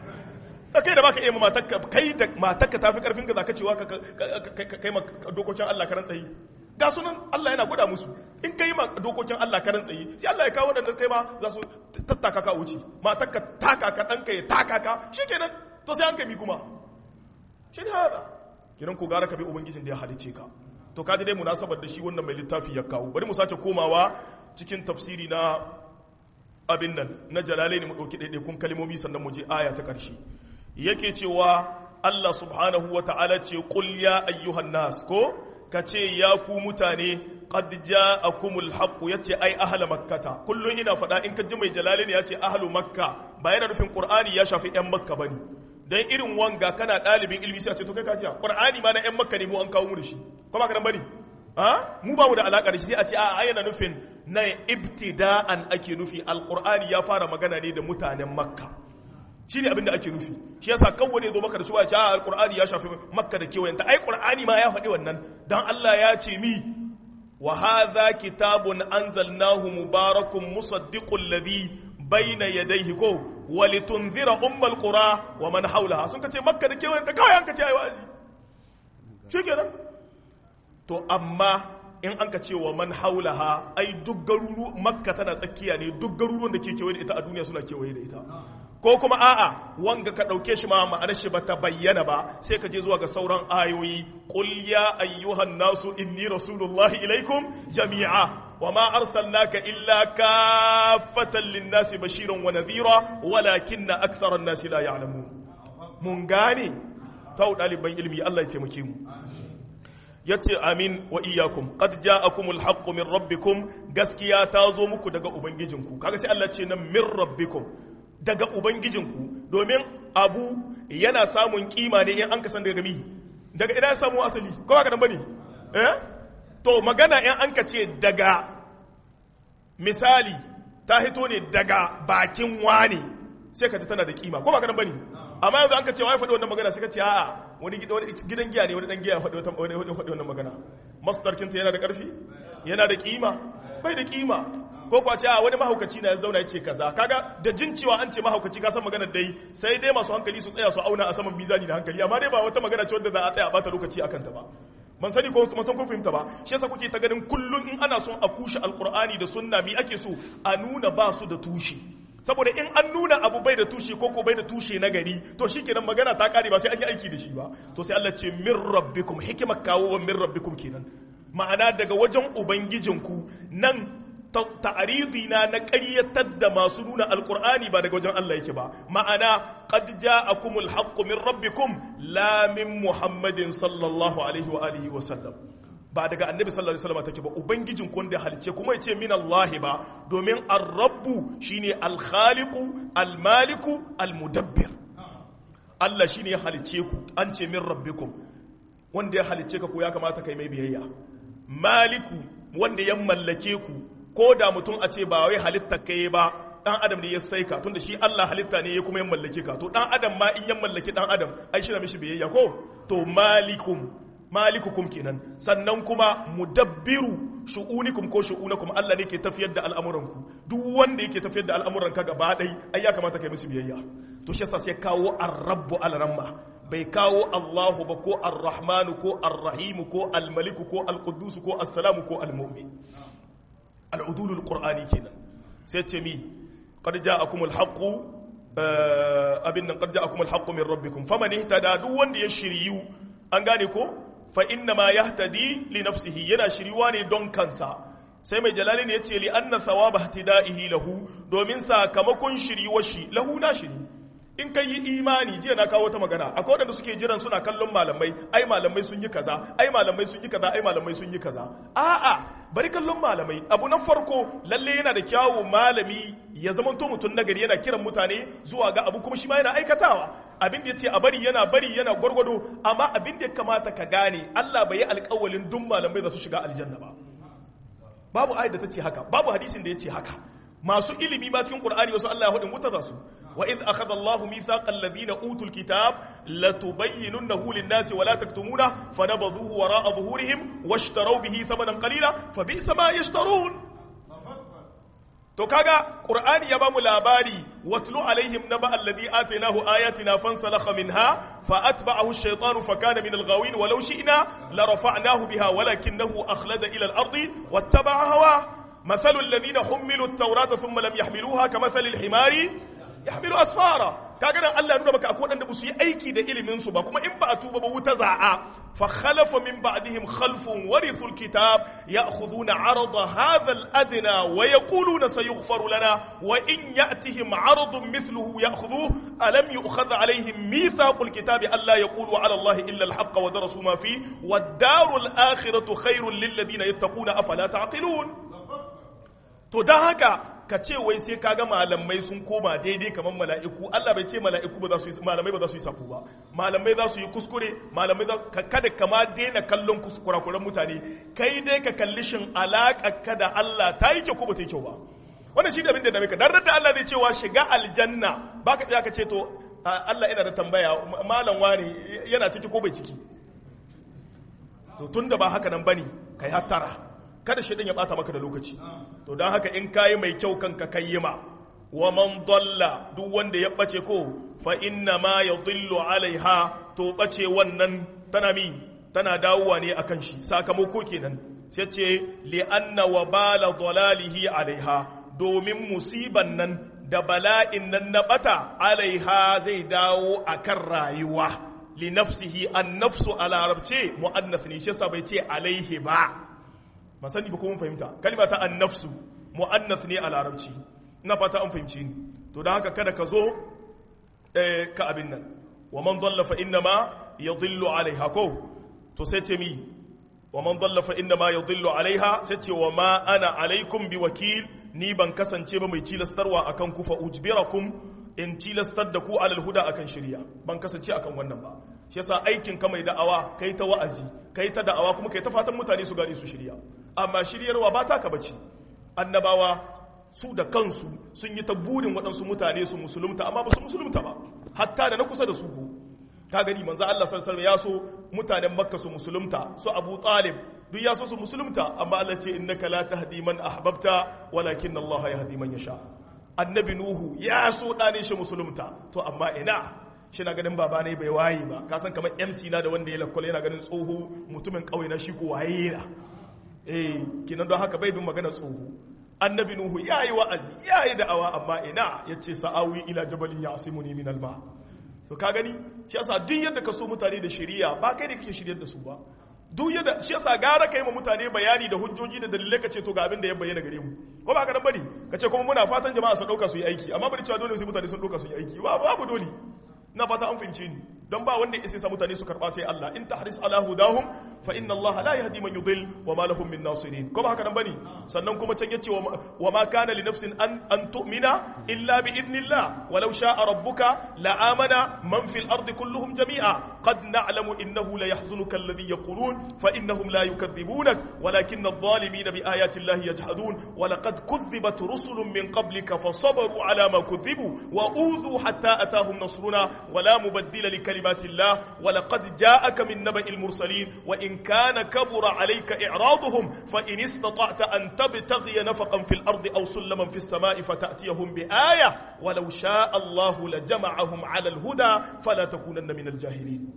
Kai da baka iya matakka, kai da matakka tafi karfin ka zaka cewa kai ma dokokin Allah karan tsayi. Ga sunan Allah yana gwada musu, in kai ma dokokin Allah karan tsayi, sai Allah ya kawo wadanda kai ma za su tattaka ka wuce, matakka taka ka danka ya taka ka, shikenan to sai an kai mi kuma. Shi ne haka. Kiran ku gara ka bi ubangijin da ya halice ka. To kaji dai munasabar da shi wannan mai littafi ya kawo. Bari mu sake komawa cikin tafsiri na abin nan na Jalalaini mu dauki daidaikun kalmomi sannan mu je aya ta ƙarshe. Yake cewa Allah subhanahu wa ta'ala ce qul ya ayyuhan nas, ko kace ya ku mutane qad ja'akumul haqq, yace ai ahla makkata. Kullun ina fada in ka ji mai Jalalaini yace ahlu makka ba yana nufin qur'ani ya shafi yan makka bane, dan irin wanga kana dalibin ilmi sai a ce to kai ka ji qur'ani ma na yan makka ne mu an kawo mu da shi, ko ba ka nan bane mu ba mu da alaka da shi, sai a ce a yana nufin na ibtida'an ake nufi, alqur'ani ya fara magana ne da mutanen makka, shi ne abinda ake nufi. Shi yasa kawai ne zo maka da shi ba ce alqur'ani ya shafi makka da kewayenta, ai qur'ani ma ya faɗi wannan, dan Allah ya ce mi wa hadha kitabun anzalnahu mubarakun musaddiqul ladhi bayna yadayhi ko walitunzira ummul qura wa man hawlaha, sun kace makka da kewayenta kawai an kace ai wa'azi shikenan. To amma in an ka ce wa man haulaha, ai duk garuru makka tana tsakiya ne, duk garuruwan da ke kewaye da ita a duniya suna kewaye da ita, ko kuma a'a wanga ka dauke shi ma ma'anar shi bata bayyana ba, sai ka je zuwa ga sauran ayoyi, qul ya ayyuhan nasu inni rasulullahi ilaikum jami'a wa ma arsalnaka illa kaffatan lin-nasi bashiran wa nadhira walakinna aktharan nasi la ya'lamun. Mun gane tau daliban ilmi, Allah ya taimake mu. Yace amin wa iyyakum qad ja'akumul haqqu min rabbikum, gaskiya ta zo muku daga ubangijinku. Kaga sai Allah ce nan min rabbikum, daga ubangijinku, domin abu yana samun kima ne in an kasan daga mi, daga ina ya samu asali, ko haka nan bane to magana in an ka ce daga, misali ta hito ne daga bakin wani, sai ka ji tana da kima, ko haka nan bane. Amma yanzu an ka ce wai faɗi wannan magana, sai ka ce a'a wani gidan giya ne, wani dan giya faɗi wannan magana, masdarkinta yana da ƙarfi, yana da kima, bai da kima. Ko kuwa ce a wani mahaukaci na ya zauna ya ce kaza, kaga da jin cewa an ce mahaukaci ka san maganar dai, sai dai masu hankali su tsaya su auna a saman mizani da hankali, amma dai ba wata magana ce wanda za a tsaya a bata lokaci akan ta ba. Man sani ko man san kun fahimta ba, shi yasa kuke ta ganin kullun in ana son a kushe alqur'ani da sunna, mi ake so a nuna ba su da tushe, saboda in an nuna abu bai da tushe ko bai da tushe na gari, to shikenan magana ta kare ba sai an yi aiki da shi ba. To sai Allah ce min rabbikum, hikimar kawo wa min rabbikum kenan, ma'ana daga wajen ubangijinku. Nan ta'aridi na ƙaryatar da masu nuna alqur'ani ba daga wajen Allah yake ba, ma'ana qad ja'akumul haqqu min rabbikum la min muhammadin sallallahu alaihi wa alihi wa sallam, ba daga annabi sallallahu alaihi wasallam take ba, ubangijin ku wanda halice, kuma yace min Allah ba, domin ar-rabbu shine al-khaliqu al-maliku al-mudabbir. Allah shine ya halice ku, an ce min rabbikum, wanda ya halice ka ko ya kamata kai mai biyayya. Maliku wanda ya mallake ku, ko da mutum a ce ba wai halitta kai ba, dan adam ne ya sai ka, tunda shi Allah halitta ne ya kuma ya mallake ka, to dan adam ma in ya mallaki dan adam ai shi na mishi biyayya ko. To malikukum kenan, sannan kuma mudabbiru shu'unikum ko shu'unakum, Allah ne ke tafiyar da al'amuranku, duk wanda yake tafiyar da al'amuranka gaba dai ai ya kamata kai musu biyayya. To shi yasa sai kawo ar-rabbu al-ramma, bai kawo Allahu ba ko ar-rahmanu ko ar-rahimu ko al-maliku ko al-quddus ko as-salamu ko al-mu'min. Al-udulul qur'ani kenan. Sai ce mi qad ja'akumul haqqu abin nan qad ja'akumul haqqu min rabbikum faman ihtada, duk wanda ya shiriyu, an gane ko, fa inna ma yahtadi li nafsihi, yana shiriwa ne don kansa. Sai mai Jalalaini yace li anna thawaba ihtida'ihi lahu, domin sakamakon shiriwar shi lahu na shiri, in kai yi imani, jiya na kawo wata magana, akwai waɗanda suke jiran suna kallon malamai, ai malamai sun yi kaza, ai malamai sun yi kaza, ai malamai sun yi kaza. A'a, bari kallon malamai. Abu na farko, lalle yana da kyawu malami ya zama to mutum nagari, yana kiran mutane zuwa ga abu kuma shi ma yana aikatawa. Abin da yace a bari yana gwargwado, amma abin da ya kamata ka gane, Allah bai yi alƙawalin duk malamai za su shiga aljanna ba. Babu ayat da tace haka, babu hadisin da yace haka. Masu ilimi ma cikin Qur'ani wasu Allah ya hudin wuta za su. وإذ أخذ الله ميثاق الذين أوتوا الكتاب لتبيننه للناس ولا تكتمونه فنبذوه وراء ظهورهم واشتروا به ثمنا قليلا فبئس ما يشترون. to kaga Qur'ani ya bamu labari watlu alaihim naba alladhi atainahu ayatina fansalakha minha faatba'ahu ash-shaytanu fakana min al-ghawin walau shi'na la rafa'nahu biha walakinahu akhlada ila al-ardi wattaba'a hawa mathalu alladhina hummilu at-taurata thumma lam yahmiluha kamathali al-himari yahmilu asfara. Kaga dan Allah nuna maka akwai wanda ba su yi aiki da ilimin su ba, kuma in ba a tuba ba wuta za'a. Fa khalafa min ba'dihim khalfun warithul kitab ya'khuduna 'arada hadha al-adna wa yaquluna sayughfaru lana wa in ya'tihim 'aradun mithluhu ya'khudhuhu alam yu'khadh 'alayhim mithaqul kitabi alla yaqulu 'ala Allahi illa al-haqqa wa darasu ma fi wad-darul akhiratu khairul lil ladina yattaquna afala ta'qilun. To dan haka ka ce wai sai kaga malamai sun koma daidai kamar mala'iku. Allah bai ce mala'iku ba za su yi, malamai ba za su yi sako ba, malamai za su yi kuskure, malamai za kada kama daina kallon kurakuran mutane, kai dai ka kalli shin alaƙa ka da Allah ta yi kyau ko ba ta yi kyau ba. Wannan shi da abin da dame ka, dan da Allah zai cewa shiga aljanna baka tsaya ka ce to Allah ina da tambaya, malam wani yana ciki ko bai ciki. To tunda ba haka nan bane kai hattara, kada shi ya bata maka da lokaci. To don haka in kayi mai kyau kanka kayyima, wa man dalla duk wanda ya bace ko fa inna ma yadhillu alaiha, to bace wannan tana dawowa ne akan shi, sakamako kenan. Sai ce li anna wabala dalalihi alaiha, domin musiban nan da bala'in nan na bata alaiha zai dawo akan rayuwa. Li nafsihi, an nafsu a larabce mu'annath ne, shi yasa bai ce alaihi ba. Masani ba ko mun fahimta, kalma ta annafsu mu'annath ne a larabci, ina fata an fahimci ni. To dan haka kada ka zo ka abin nan, wa man dhalla fa inna ma yadhillu alaiha ko. To sai ce mi wa man dhalla fa inna ma yadhillu alaiha, sai ce wa ma ana alaikum bi wakil, ni ban kasance ba mai tilastarwa akan ku, fa ujbirakum in tilastar da ku alal huda akan shari'a, ban kasance akan wannan ba. Shi yasa aikin ka mai da'awa, kai ta wa'azi, kai ta da'awa, kuma kai ta fatan mutane su gane su shirya. Amma shiryarwa ba ta ka bace. Annabawa su da kansu sun yi ta burin waɗansu mutane su musulunta, amma ba su musulunta ba, hatta da na kusa da su ko. Ka gani manzo Allah sallallahu alaihi wasallam ya so mutanen Makka su musulunta, su Abu Talib duk ya so su musulunta, amma Allah ce innaka la tahdi man ahbabta walakin Allah yahdi man yasha. Annabi Nuhu ya so dane shi musulunta, to amma ina shi na ganin baba ne bai waye ba, ka san kamar MC na da wanda ya lakwal yana ganin tsoho mutumin kauye na shi ko waye na kinan don haka bai bin magana tsoho. Annabi Nuhu yayi wa'azi yayi da'awa, amma ina yace sa'awi ila jabalin ya'simuni min alma. To ka gani shi yasa duk yadda ka so mutane da shari'a ba kai da kake shiryar da su ba. Duk yadda shi yasa gara kai ma mutane bayani da hujjoji da dalilai ka ce to ga abin da ya bayyana gare mu, ko ba ka dan bari ka ce kuma muna fatan jama'a su dauka su yi aiki, amma bari cewa dole sai mutane sun dauka su yi aiki, babu dole. Na fata an fahimce ni, don ba wanda ya sa mutane su karba sai Allah. In tahris ala hudahum fa inna Allah la yahdi man yudil wa ma lahum min nasirin, ko ba haka nan bane. Sannan kuma can yace wa ma kana li nafsin an tu'mina illa bi idnillah walau sha'a rabbuka la amana man fil ardi kulluhum jami'a qad na'lamu innahu la yahzunuka alladhi yaqulun fa innahum la yukaththibunak walakinna adh-dhalimina bi ayati llahi yajhadun wa laqad kuththibat rusulun min qablika fasabaru ala ma kuththibu wa udhu hatta atahum nasruna wa la mubaddila li kalimati llah wa laqad ja'aka min naba'il mursalin wa in kana kabura alayka i'raduhum fa in istata'ta an tabtaghi nafaqan fil ardi aw sulaman fis sama'i fata'tiyahum bi ayah walau sha'a Allahu la jama'ahum 'ala al-huda fala takunanna min al-jahilin.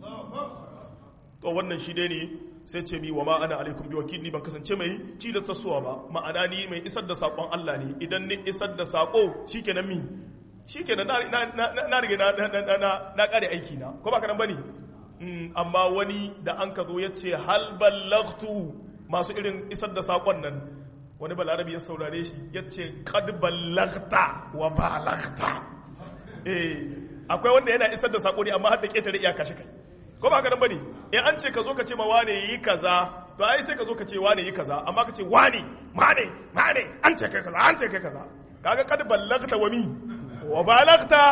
To wannan shi dai ne, sai ce mi wa ma ana alaikum bi wakil, ni ban kasance mai cilasta suwa ba, ma'ana ni mai isar da sakon Allah ne. Idan ni isar da sako shikenan mi shikenan na rige na kare aiki na, ko ba ka nan bane. Amma wani da an ka zo ya ce hal ballaghtu, masu irin isar da sakon nan, wani balarabi ya saurare shi ya ce qad ballaghta wa balaghta. akwai wanda yana isar da sako ne amma har da ketare iyaka shi kai ko ba haka nan bane in an ce ka zo ka ce ma wane yi kaza to ai sai ka zo ka ce wane yi kaza amma ka ce wane mane an ce kai kaza kaga kad ballagta wa mi wa balagta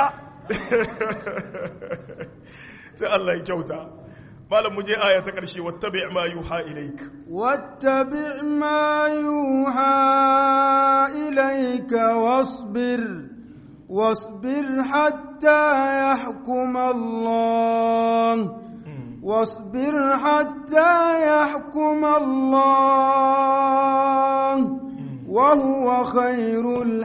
sai Allah ya kyauta malam muje aya ta karshe wattabi' ma yuha ilaik wattabi' ma yuha ilayka wasbir hatta yahkum Allah واصبر حتى يحكم الله وهو خير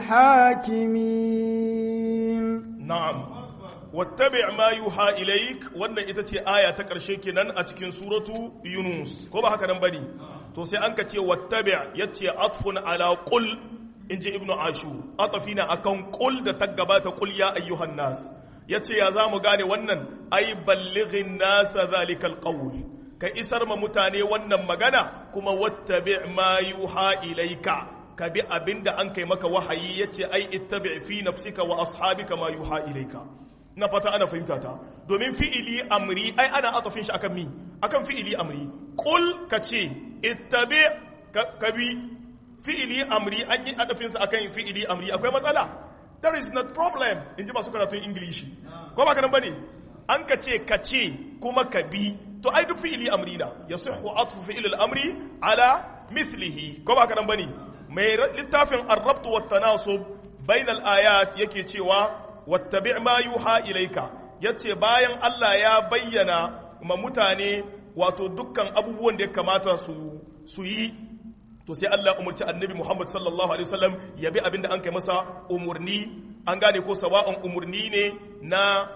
الحاكمين نعم واتبع ما يوحى إليك wannan ita ce aya ta ƙarshe kenan a cikin suratu Yunus ko ba haka nan bane to sai an ka ce wattabi' yace atfun ala qul inji ibnu ashur atafina akan qul da ta gabata qul ya ayyuhan nas yace ya zamu gane wannan ai ballighin nasa zalikal qawl ka isar ma mutane wannan magana kuma wattabi' ma yuha ilayka ka bi abinda an kai maka wahayi yace ai ittabi' fi nafsika wa ashabika ma yuha ilayka na fata ana fahimta ta domin fi'ili amri ai ana atafin shi akan mi akan fi'ili amri qul kace ittabi' ka bi fi'ili amri an yi atafin sa akan fi'ili amri akwai matsala. There is not problem in ji masu karatun Ingilishi. Ko ba ka nan bane? An ka ce kuma ka bi to ai duk fi'ili amri na yasihu atfu fi'il al-amri ala mithlihi. Ko ba ka nan bane? Mai littafin ar-rabt wa at-tanasub bain al-ayat yake cewa wattabi' ma yuha ilayka. Yace bayan Allah ya bayyana ma mutane wato dukkan abubuwan da ya kamata su yi to sai Allah umarci annabi Muhammad sallallahu alaihi wasallam ya bi abinda an kai masa umurni an gane ko sawa'un umurni ne na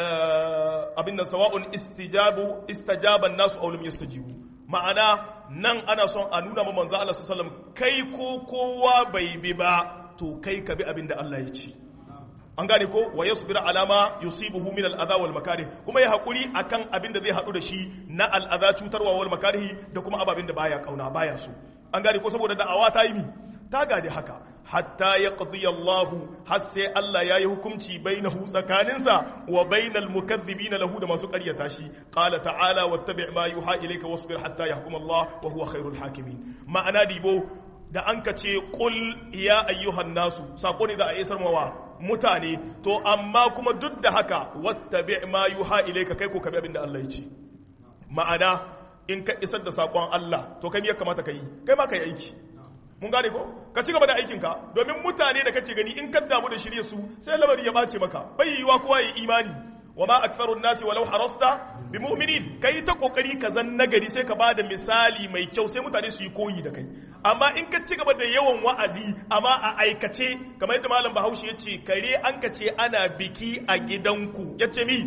abinda sawa'un istajaban nasu aw lam yastajibu ma'ana nan ana son a nuna ma manzo Allah sallallahu alaihi wasallam kai ko kowa bai bi ba to kai ka bi abinda Allah ya ce an gane ko wa yasbir alama yusibuhu min al-adha wal makarih kuma ya hakuri akan abinda zai hadu da shi na al-adha cutarwa wal makarih da kuma ababin da baya kauna baya so an gane ko saboda da'awa ta yi mi ta gade haka hatta ya Allahu har sai Allah ya yi hukunci bainahu tsakaninsa wa bainal mukaththibin lahu da masu ƙaryata shi qala ta'ala wattabi' ma yuha ilayka wasbir hatta yahkum Allah wa huwa khairul hakimin ma'ana dibo da an ka ce qul ya ayyuhan nasu sako ne da a isar mawa mutane to amma kuma duk da haka wattabi' ma yuha ilayka kai ko ka bi abin da Allah ya ce ma'ana in ka isar da sakon Allah to kai ya kamata ka yi kai ma ka yi aiki mun gane ko ka ci gaba da aikinka domin mutane da kace gani in ka damu da shirye su sai lamari ya bace maka bai yiwa kowa ya imani wa ma aktharun nasi walau harasta bi mu'minin kai ta kokari ka zan nagari sai ka bada misali mai kyau sai mutane su yi koyi da kai amma in ka ci gaba da yawan wa'azi amma a aikace kamar yadda malam Bahaushe yace kare an ka ce ana biki a gidanku yace mi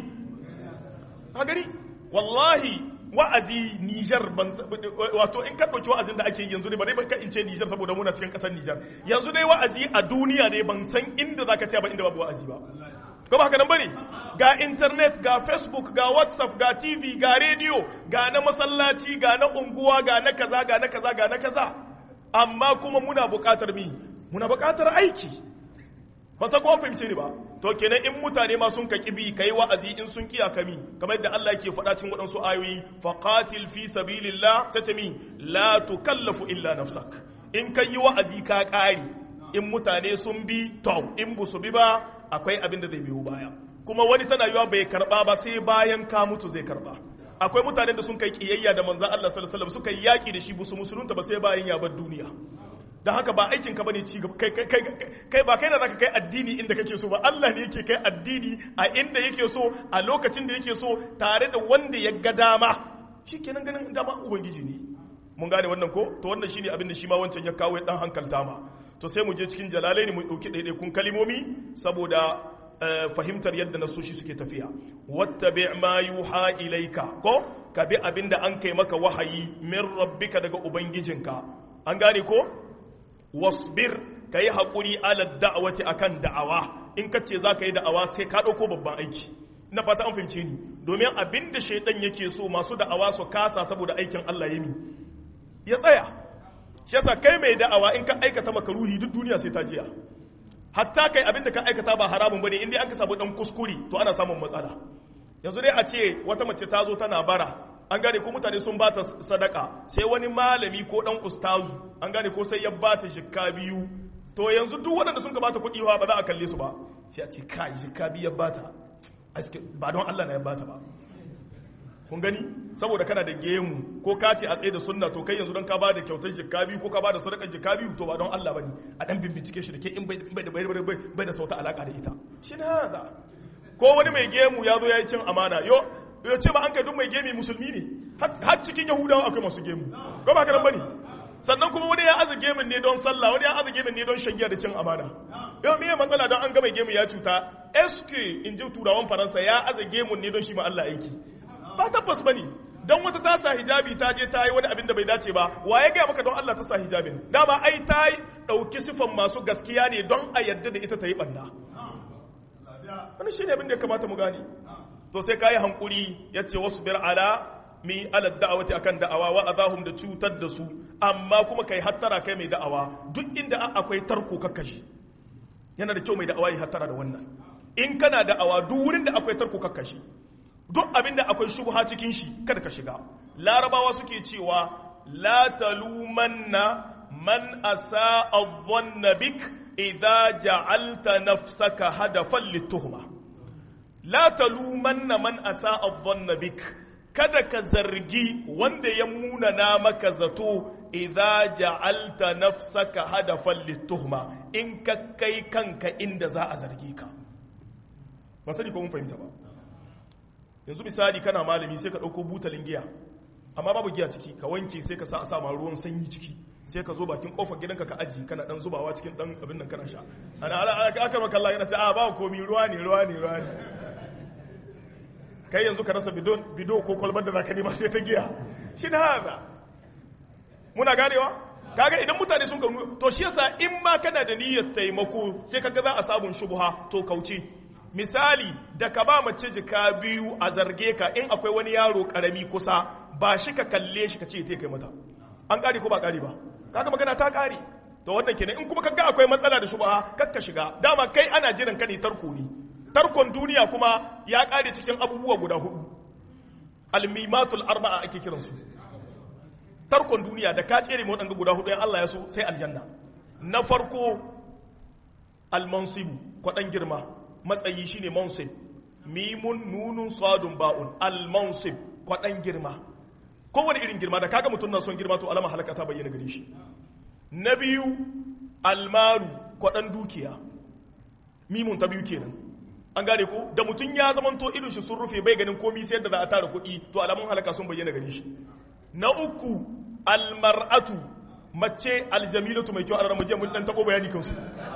ka gani wallahi wa'azi Niger wato in ka dauki wa'azin da ake yanzu ne ba dai ka in ce Niger saboda muna cikin kasar Niger yanzu dai wa'azi a duniya ne ban san inda zaka taya ba inda babu wa'azi ba ko ba haka nan bane ga internet ga Facebook ga WhatsApp ga TV ga radio ga na masallaci ga na unguwa ga na kaza ga na kaza ga na kaza amma kuma muna buƙatar muna buƙatar aiki ba sa ko fahimce ni ba to kenan in mutane ma sun kaki bi kai wa'azi in sun kiya kami kamar yadda Allah yake faɗa cikin waɗansu ayoyi faqatil fi sabilillah tatami la tukallafu illa nafsak in kai wa'azi ka ƙari in mutane sun bi to in bu su bi ba akwai abin da zai biyo baya kuma wani tana yiwa bai karba ba sai bayan ka mutu zai karba akwai mutanen da sun kai kiyayya da manzon Allah sallallahu alaihi wasallam suka yi yaki da shi busu musulunta ba sai bayan ya bar duniya dan haka ba aikin ka bane ci kai ba kai da zaka kai addini inda kake so ba Allah ne yake kai addini a inda yake so a lokacin da yake so tare da wanda ya ga dama shikenan ganin dama ubangiji ne mun gane wannan ko to wannan shine abin da shi ma wancan ya kawo ya dan hankalta ma to sai mu je cikin jalalaini mu dauki daidaikun kalimomi saboda fahimtar yadda nasoshi suke tafiya wattabi' ma yuha ilayka ko ka bi abinda an kai maka wahayi min rabbika daga ubangijinka an gane ko wasbir kai hakuri ala da'wati akan da'awa in kace zaka yi da'awa sai ka dauko babban aiki ina fata an fahimce ni domin abinda shaydan yake so masu da'awa su kasa saboda aikin Allah yimi ya tsaya shi yasa kai mai da'awa in ka aikata makaruhi duk duniya sai ta jiya hatta kai abin da ka aikata ba haramun bane in dai an ka samu dan kuskure to ana samun matsala. Yanzu dai a ce wata mace ta zo tana bara, an gane ko mutane sun bata sadaka, sai wani malami ko dan ustazu an gane ko sai ya bata jikka 2, to yanzu duk waɗanda sun ka bata kuɗi ba za a kalle su ba, sai a ce kai jikka 2 ya bata, ba don Allah na ya bata ba. Kun gani saboda kana da gemu ko ka ce a tsaye da sunna, to kai yanzu don ka ba da kyautar jikka 2 ko ka ba da sadakar jikka 2 to ba don Allah bane, a dan bincike shi da ke in bai da sauta alaka da ita. Shin hada ko wani mai gemu ya zo ya yi cin amana, yo ce ba an kai duk mai gemi musulmi ne, har cikin Yahudawa akwai masu gemu, ko ba karan bane. Sannan kuma wani ya aza gemin ne don sallah, wani ya aza gemin ne don shangiya da cin amana. Yau me matsala don an ga mai gemu ya cuta? SQ in ji turawan Faransa ya aza gemun ne don shi ma Allah aiki. Ba tabbas bane. Don wata ta sa hijabi ta je ta yi wani abin da bai dace ba, wa ya gaya maka don Allah ta sa hijabin? Dama ai ta ɗauki sifan masu gaskiya ne don a yadda da ita ta yi ɓanna. Wani shi ne abin da ya kamata mu gane. To sai ka yi hankuri, ya ce wasu bir ala mi ala da'awati akan da'awa wa azahum da cutar da su, amma kuma kai hattara kai mai da'awa duk inda akwai tarko kakkashi. Yana da kyau mai da'awa yi hattara da wannan. In kana da'awa duk wurin da akwai tarko kakkashi, duk abin da akwai shubha cikin shi kada ka shiga. Larabawa suke cewa la talumanna man asa'a adh-dhanna bik idza ja'alta nafsaka hadafan lituhma. La talumanna man asa'a adh-dhanna bik, kada ka zargi wanda ya munana maka zato idza ja'alta nafsaka hadafan lituhma, in ka kai kanka inda za a zarge ka. Ba sani ko mun fahimta ba. Yanzu misali kana malami sai ka dauko butalin giya, amma babu giya ciki, ka wanke sai ka sa a sa ma ruwan sanyi ciki, sai ka zo bakin kofar gidanka ka aji kana dan zubawa cikin dan abin nan kana sha. Aka maka Allah yana ce a ba komi ruwa ne. Kai yanzu ka rasa bido ko kwalbar da zaka nema sai ta giya. Shin haza muna ganewa? Kaga idan mutane sun kanu, to shi yasa in ma kana da niyyar taimako sai kaga za a sabun shubha, to kauce. Misali da ka ba mace jika 2 a zarge ka, in akwai wani yaro karami kusa ba shi ka kalle shi ka ce ta kai mata. An kare ko ba kare ba? Kaga magana ta kare. To wannan kenan in kuma kaga akwai matsala da shubha kakka shiga. Dama kai ana jiran ka ne tarko ne. Tarkon duniya kuma ya kare cikin abubuwa guda 4. Almimatul arba'a ake kiransu. Tarkon duniya da ka tsere mu wadanga guda 4 in Allah ya so sai aljanna. Na farko almansibu, kwadan girma, matsayi shine mansib. Mimun nunun sadun ba'un, almansib, kwadan girma. Kowane irin girma da kaga mutum na son girma to alama halaka ta bayyana gare shi. Na biyu almaru, kwadan dukiya. Mimun ta biyu kenan. An gane ko da mutum ya zamanto idon shi sun rufe bai ganin komai sai yadda za a tara kuɗi, to alamun halaka sun bayyana gare shi. Na uku almar'atu, mace aljamilatu mai kyau, a ranar mun dan tabo bayani kansu.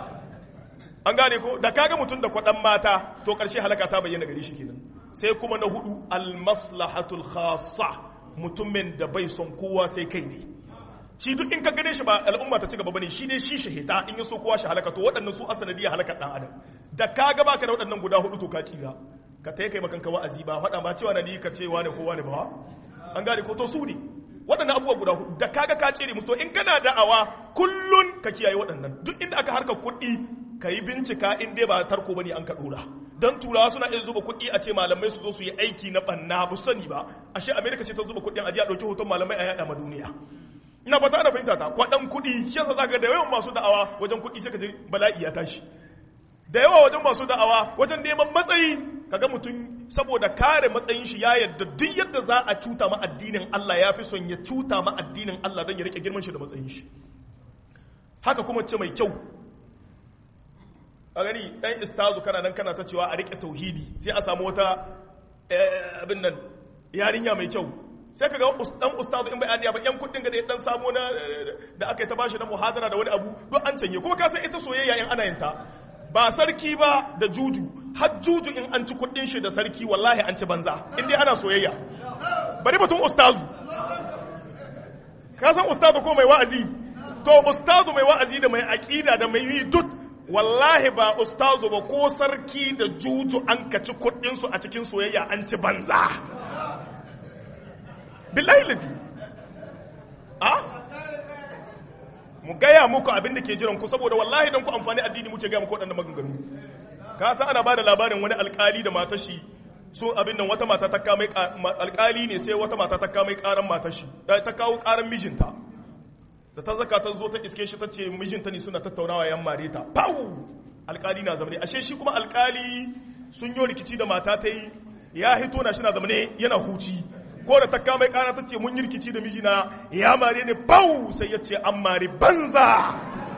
An gane ko da kaga mutum da kwaɗan mata to ƙarshe halaka ta bayyana gare shi kenan. Sai kuma na 4 almaslahatul khassa, mutumin da bai son kowa sai kai ne. Shi duk in ka gane shi ba al'umma ta ci gaba bane, shi ne shi shahita in yaso kowa shi halaka, to waɗannan su asanadiyar halakar dan adam. Da kaga baka da waɗannan guda 4 to ka tsira. Ka tayi kai makanka wa'azi ba faɗa ma cewa na ni ka cewa ne kowa ne ba. An gane ko to su ne waɗannan abubuwa guda 4 da kaga ka tsire musu, to in kana da'awa kullun ka kiyaye waɗannan. Duk inda aka harka kuɗi ka yi bincika in dai ba tarko bane an ka dora. Dan turawa suna iya zuba kuɗi a ce malamai su zo su yi aiki na banna bu sani ba, ashe America ce ta zuba kuɗin aje a ɗauki hoton malamai a yada ma duniya. Ina fata ana fahimta ta, kwaɗan kuɗi shi yasa zaka da yawan masu da'awa wajen kuɗi sai ka je bala'i ya tashi. Da yawa wajen masu da'awa wajen neman matsayi kaga mutum saboda kare matsayin shi ya yadda duk yadda za a cuta ma addinin Allah ya fi son ya cuta ma addinin Allah don ya rike girman shi da matsayin shi. Haka kuma ce mai kyau, a gani ɗan istazu kana nan kana ta cewa a rike tauhidi, sai a samu wata abin nan yarinya mai kyau, sai ka ga ɗan ustazu in bai aniya ba yan kuɗin ga da ya ɗan samu da aka yi ta bashi na muhadara da wani abu don an canye, kuma ka san ita soyayya in ana yin ta ba sarki ba da juju, har juju in an ci kuɗin shi da sarki wallahi an ci banza in dai ana soyayya. Bari batun ustazu, ka san ustazu ko mai wa'azi, to ustazu mai wa'azi da mai aƙida da mai yi duk wallahi ba ustazu ba ko sarki da juju an kaci kuɗinsu a cikin soyayya an ci banza. Billahi ladi mu gaya muku abin da ke jiran ku saboda wallahi dan ku amfani addini muke gaya muku waɗannan maganganu ka san ana bada labarin wani alƙali da matar shi so abin nan wata mata ta kama alƙali ne sai wata mata ta kama ƙaran matar shi ta kawo ƙaran mijinta da ta zaka ta zo ta iske shi ta ce mijinta ne suna tattaunawa yan mare ta pau alƙali na zamane ashe shi kuma alƙali sun yi rikici da mata ta yi ya hito na shi na zamane yana huci ko da ta kama ƙara ta ce mun yi rikici da mijina ya mare ne pau sai ya ce an mare banza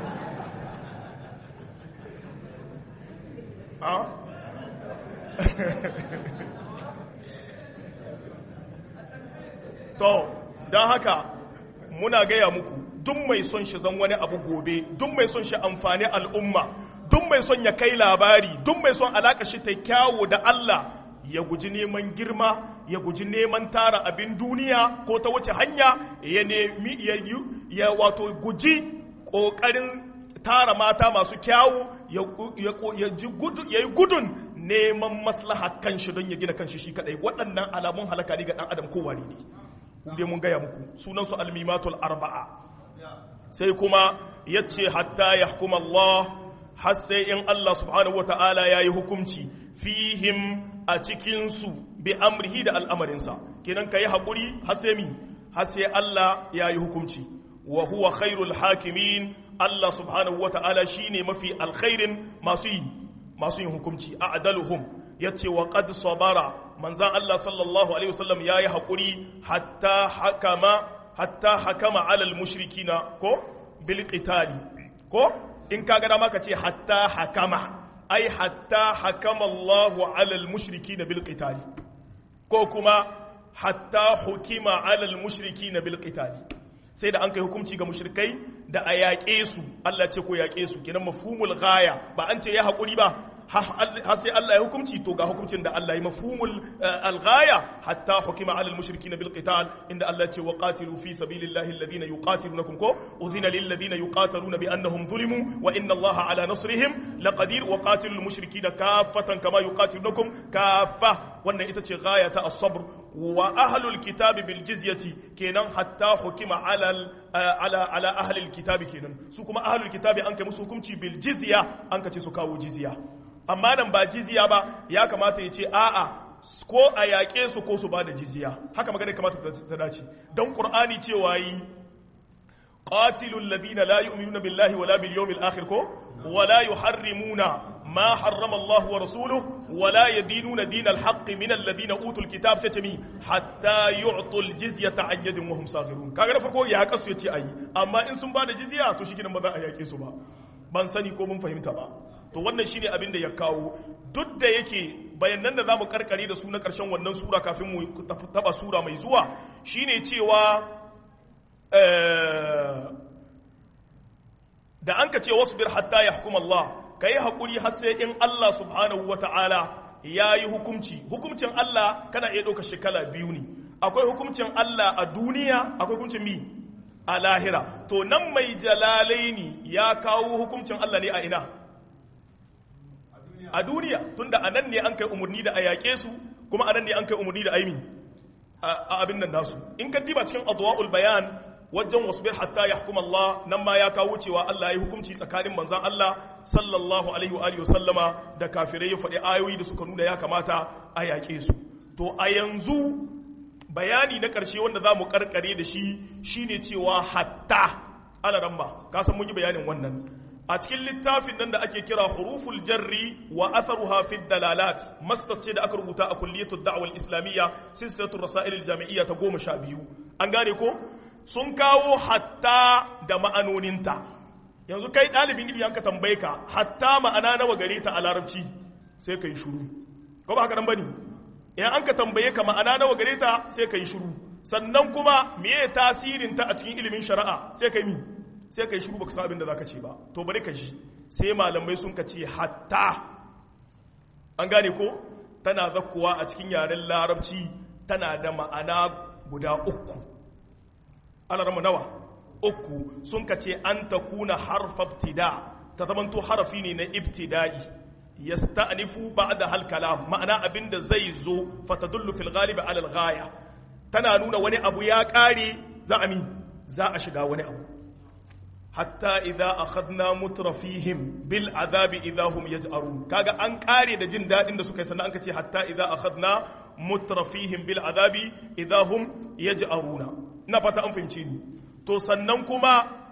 to don haka muna gaya muku duk mai son shi zan wani abu gobe duk mai son shi amfani al'umma duk mai son ya kai labari duk mai son alaka shi ta kyawo da Allah ya guji neman girma ya guji neman tara abin duniya ko ta wace hanya ya nemi ya wato guji kokarin tara mata masu kyawu ya yi gudun neman maslaha kanshi don ya gina kanshi shi kadai waɗannan alamun halaka ne ga ɗan adam kowa ne inda mun gaya muku sunansu almimatul arba'a sai kuma ya ce hatta ya hukuma Allah har sai in Allah subhanahu wata'ala ya yi hukumci fihim a cikinsu bi amrihi da al'amarinsa kenan ka yi haƙuri har sai Allah ya yi hukumci wa huwa khairul hakimin Allah subhanahu wata'ala shine mafi alkhairin masu yin hukumci a adaluhum yace wa qad sabara manzan Allah sallallahu alaihi wasallam yayi hakuri hatta hakama alal mushrikina ko bil qitali ko in kaga da maka ce hatta hakama ai hatta hakama Allahu alal mushrikina bil qitali ko kuma hatta hukima alal mushrikina bil qitali sai da an kai hukunci ga mushrikai da a yaƙe su Allah ce ko yaƙe su kenan mafhumul ghaya ba an ce ya haƙuri ba har sai Allah ya hukunci to ga hukuncin da Allah ya mafhumul al-ghaya hatta hukima ala al-mushrikin bil qital inda Allah ce wa qatilu fi sabilillahi alladhina yuqatilunakum ko udhina lil ladina yuqataluna bi annahum zulimu wa inna Allah ala nasrihim laqadir wa qatilul mushrikina kaffatan kama yuqatilunakum kaffa wannan ita ce ghaya ta as-sabr wa ahlul kitabi bil jizyati kenan hatta hukima ala ahlil kitabi kenan su kuma ahlul kitabi an kai musu hukunci bil jizya an kace su kawo jizya amma nan ba jizya ba ya kamata ya ce a'a ko a yaƙe su ko su ba da jizya haka magana kamata ta dace don qur'ani cewa yi qatilul ladina la yu'minuna billahi wala bil yawmil akhir ko wala yuharrimuna ما حرم الله ورسوله ولا يدينون دين الحق من الذين اوتوا الكتاب ستمي حتى يعطوا الجزيه عن يد وهم صاغرون kaga da farko ya kasu yace ayi amma in sun bada jizya to shikenan ba za a yake su ba ban sani ko mun fahimta ba to wannan shine abin da ya kawo duk da yake bayanan da zamu karkare da su na karshen wannan sura kafin mu taba sura mai zuwa shine cewa da an ka ce wasbir hatta yahkum Allah ka yi haƙuri har sai in Allah subhanahu wa ta'ala ya yi hukumci hukumcin Allah kana iya ɗauka shekala biyu ne akwai hukumcin Allah a duniya akwai hukumcin mi a lahira to nan mai jalalaini ya kawo hukumcin Allah ne a ina a duniya tunda a nan ne an kai umarni da a yaƙe su kuma a nan ne an kai umarni da aimi a abin nan nasu in ka diba cikin adwa'ul bayan wajen wasbir hatta yahkum Allah nan ma ya kawo cewa Allah ya hukunci tsakanin manzon Allah sallallahu alaihi wa alihi wasallama da kafirai ya faɗi ayoyi da suka nuna ya kamata a yaƙe su to a yanzu bayani na ƙarshe wanda za mu karkare da shi shine cewa hatta alaramma ka san mun yi bayanin wannan a cikin littafin nan da ake kira huruful jarri wa atharuha fi dalalat mastas ce da aka rubuta a kulliyatud da'wa al-islamiyya silsilatul rasail al-jami'iyya ta 12 an gane ko sun kawo hatta da ma'anoninta yanzu kai ɗalibin ilimi an ka tambaye ka hatta ma'ana nawa gare ta a larabci sai ka yi shuru ko ba haka nan bane idan an ka tambaye ka ma'ana nawa gare ta sai ka yi shuru sannan kuma meye tasirin ta a cikin ilimin shari'a sai ka yi sai ka yi shuru baka san abin da zaka ce ba to bari ka ji sai malamai sun ka ce hatta an gane ko tana zakkuwa a cikin yaren larabci tana da ma'ana guda uku alarma nawa uku sun ka ce an ta kuna harfa ibtida ta zamanto harafi ne na ibtida'i yasta'nifu ba'da hal kalam ma'ana abinda zai zo fatadullu fil ghalib ala al ghaya tana nuna wani abu ya kare za a shiga wani abu hatta idza akhadna mutrafihim bil azabi idza hum yaj'arun kaga an kare da jin dadin da suka yi sannan an ce hatta idza akhadna mutrafihim bil azabi idza hum yaj'aruna ina fata an fahimce ni to sannan kuma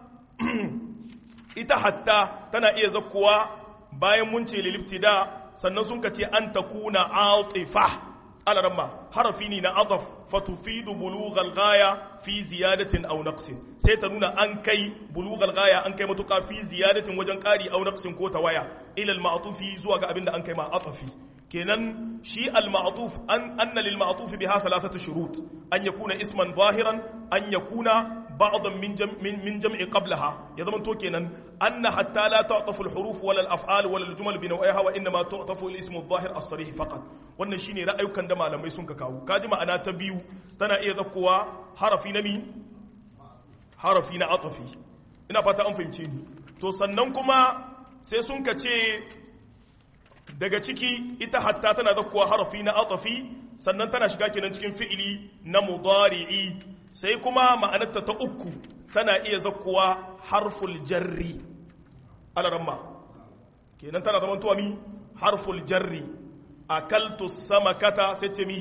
ita hatta tana iya zakkuwa bayan mun ce lilibtida sannan sun kace an takuna atifa alaramma harafi ne na ataf fatufidu bulughal ghaya fi ziyadatin aw naqsin sai ta nuna an kai bulughal ghaya an kai matuka fi ziyadatin wajen qari aw naqsin ko tawaya ila al ma'tufi zuwa ga abinda an kai ma atafi kenan shi al ma'tuf anna lil ma'tuf biha thalathatu shurut an yakuna isman zahiran an yakuna بعضا من جمع قبلها يضمن تو كينن ان حتى لا تعطف الحروف ولا الافعال ولا الجمل بنوعها وانما تعطف الاسم الظاهر الصريح فقط wannan shine ra'ayukan da malamai sun ka kawo kaji ma'ana ta biyu tana iya zakkuwa harafi na mi harafi na atafi ina fata an fahimce ni to sannan kuma sai sun ka ce daga ciki ita hatta tana zakkuwa harafi na atafi sannan tana shiga kenan cikin fi'ili na mudari'i sai kuma ma'anarta ta uku tana iya zakkuwa harful jarri alaramma kenan tana zaman tuwa mi harful jarri akaltu samakata sai ce mi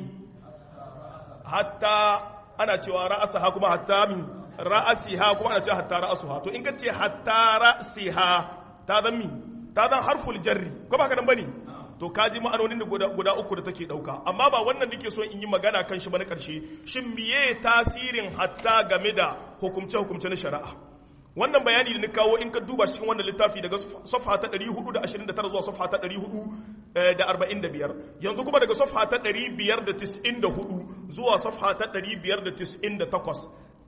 hatta ana cewa ra'asaha kuma hatta mi ra'asiha kuma ana cewa hatta ra'asuha to in ka ce hatta ra'siha ta zan mi ta zan harful jarri ko ba ka nan bane to kaji ma'anonin da guda uku da take dauka amma ba wannan nake so in yi magana kan shi ba na karshe shin miye tasirin hatta game da hukumce na shari'a wannan bayani da ni kawo in ka duba cikin wannan littafi daga safha ta 429 zuwa safha ta 445 yanzu kuma daga safha ta 594 zuwa safha ta 598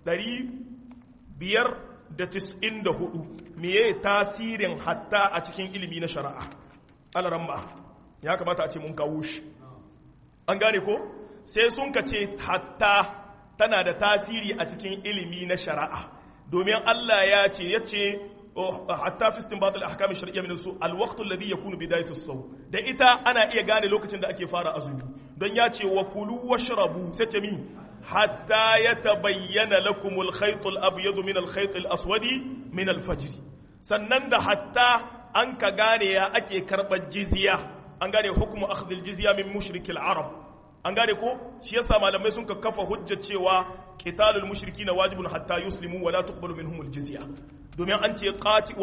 594 miye tasirin hatta a cikin ilimi na shari'a alaramma ya kamata a ce mun kawo shi an gane ko sai sun ka ce hatta tana da tasiri a cikin ilimi na shari'a domin Allah ya ce hatta fi istinbat al-ahkam ash-shar'iyya min su al-waqt alladhi yakunu bidayatu as-saw da ita ana iya gane lokacin da ake fara azumi don ya ce wa kulu washrabu sai ce mi hatta yatabayyana lakum al-khayt al-abyad min al-khayt al-aswad min al-fajr sannan da hatta an ka gane ya ake karbar jizya an gane hukumu akhdhil jizya min mushrikil arab an gane ko shi yasa malamai sun ka kafa hujja cewa qitalul mushrikina wajibun hatta yuslimu wa la tuqbalu minhumul jizya domin an ce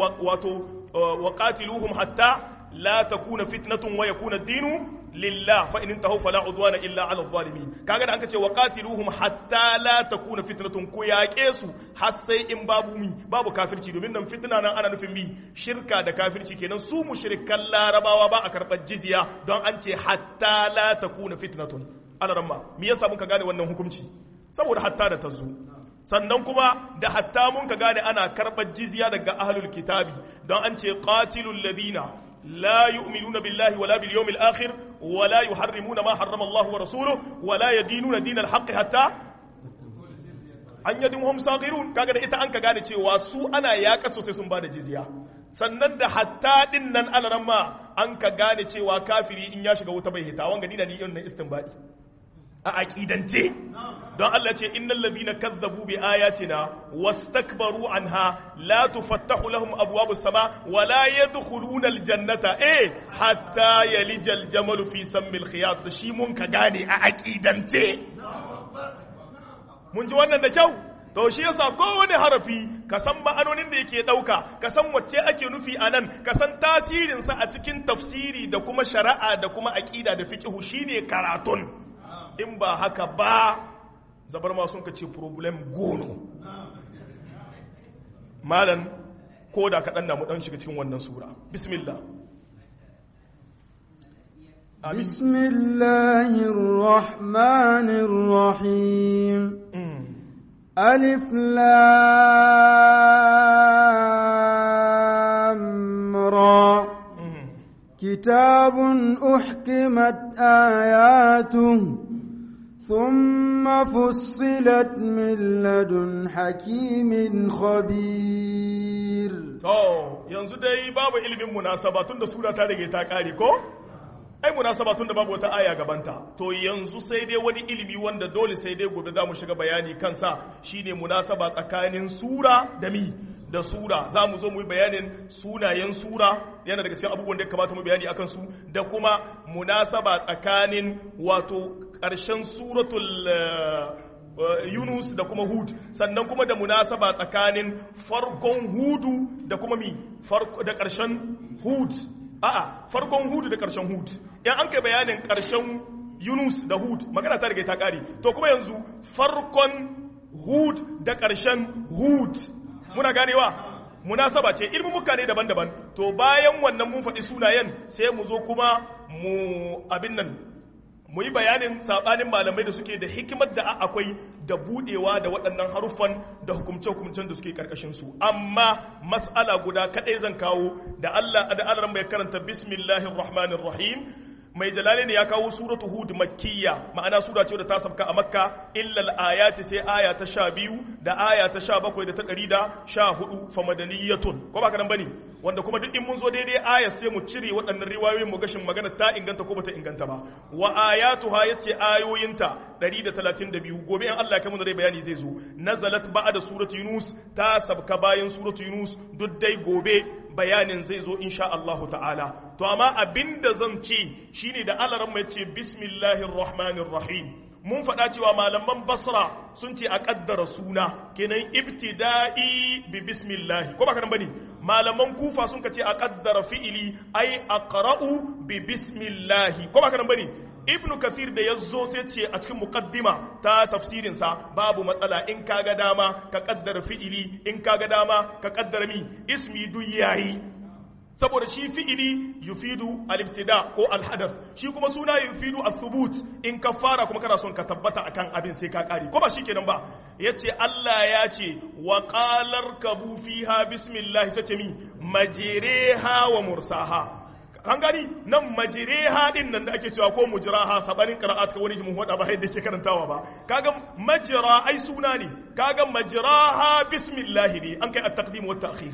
wa qatiluhum hatta la takuna fitnatun wa yakuna ad-dinu lillah fa in intahu fala udwana illa ala adh-dhalimin kaga da an ce wa qatiluhum hatta la takuna fitnatun ku yaƙe su har sai in babu kafirci domin nan fitna nan ana nufin mi shirka da kafirci kenan su mushrikan larabawa ba a karɓar jizya don an ce hatta la takuna fitnatun alaramma me yasa muka gane wannan hukunci saboda hatta da tazo sannan kuma da hatta mun ka gane ana karɓar jizya daga ahlul kitabi don an ce qatilul ladina لا يؤمنون بالله ولا باليوم الآخر ولا يحرمون ما حرم الله ورسوله ولا يدينون دين الحق حتى an yadin sagirun kaga da ita an ka gane cewa su ana yaƙa sosai sun bada jizya sannan da hatta din nan alaramma an ka gane cewa kafiri in ya shiga wuta bai hita wanga ni da ni yin istinbadi a aqidance don Allah ce innal ladina kazzabu bi ayatina wastakbaru anha la tufattahu lahum abwabus sama wa la yadkhuluna aljannata hatta yalijal jamal fi sammil khiyat shi mun ka gane a aqidance mun ji wannan da kyau to shi yasa kowane harafi ka san ma'anonin da yake dauka ka san wacce ake nufi anan ka san tasirin sa a cikin tafsiri da kuma shari'a da kuma aqida da fiqh shine karatun in ba haka ba zabar ma sun ka ce problem gono malan ko da kaɗan da mu ɗan shiga cikin wannan sura bismillah bismillahir rahmanir rahim alif lam ra kitabun uhkimat ayatuhu ثم فصلت من لدن حكيم خبير yanzu dai babu ilimin munasaba tunda sura ta rage ta kare ko ai munasaba tunda babu wata aya gabanta to yanzu sai dai wani ilimi wanda dole sai dai gobe zamu shiga bayani kansa shine munasaba tsakanin sura da mi da sura za mu zo mu yi bayanin sunayen sura yana daga cikin abubuwan da ya kamata mu bayani akan su da kuma munasaba tsakanin wato ƙarshen suratul Yunus da kuma Hud sannan kuma da munasaba tsakanin farkon Hudu da kuma da ƙarshen Hud farkon Hud da ƙarshen Hud in an kai bayanin ƙarshen Yunus da Hud magana ta riga ta ƙare to kuma yanzu farkon Hud da ƙarshen Hud muna ganewa munasaba ce ilmumuka ne daban-daban to bayan wannan mun faɗi sunayen sai mu zo kuma mu abin nan mu yi bayanin sabanin malamai da suke da hikimar da akwai da budewa da waɗannan haruffan da hukumce-hukumcen da suke karkashin su amma mas'ala guda kadai zan kawo da Allah mai karanta bismillahir rahmanir rahim mai jalali ne ya kawo suratu hud makkiya ma'ana sura ce da ta sabka a makka illal ayati sai aya ta 12 da aya ta 17 da ta 114 fa madaniyatun ko ba kanan bane wanda kuma duk in mun zo daidai aya sai mu cire waɗannan riwayoyin mu gashin magana ta inganta ko bata inganta ba wa ayatuha yace ayoyinta 132 gobe in Allah ya kai mu da bayani zai zo nazalat ba'da suratu yunus ta sabka bayan suratu yunus duk dai gobe bayanin zai zo insha Allah ta'ala to amma abinda zan ce shine da Allah ran mai ce bismillahir rahmanir rahim mun faɗa cewa malaman basra sun ce a kaddara suna kenan ibtida'i bi bismillah ko ba kan bane malaman kufa sun ce a kaddara fi'ili ai aqra'u bi bismillah ko ba kan bane ibnu kathir da yazo sai ce a cikin muqaddima ta tafsirin sa babu matsala in kaga dama ka kaddara fi'ili in kaga dama ka kaddara ismi duk yayi saboda shi fi'ili yufidu al-ibtida ko al-hadath shi kuma suna yufidu al-thubut in ka fara kuma kana son ka tabbata akan abin sai ka kare ko ba shikenan ba yace Allah ya ce wa qalar kabu fiha bismillah sace majriha wa mursaha an gani nan majriha din nan da ake cewa ko mujraha sabanin qira'at ka wani mun hoda ba yadda ke karantawa ba kaga majra ai suna ne kaga majraha bismillah ne an kai at-taqdim wa at-ta'khir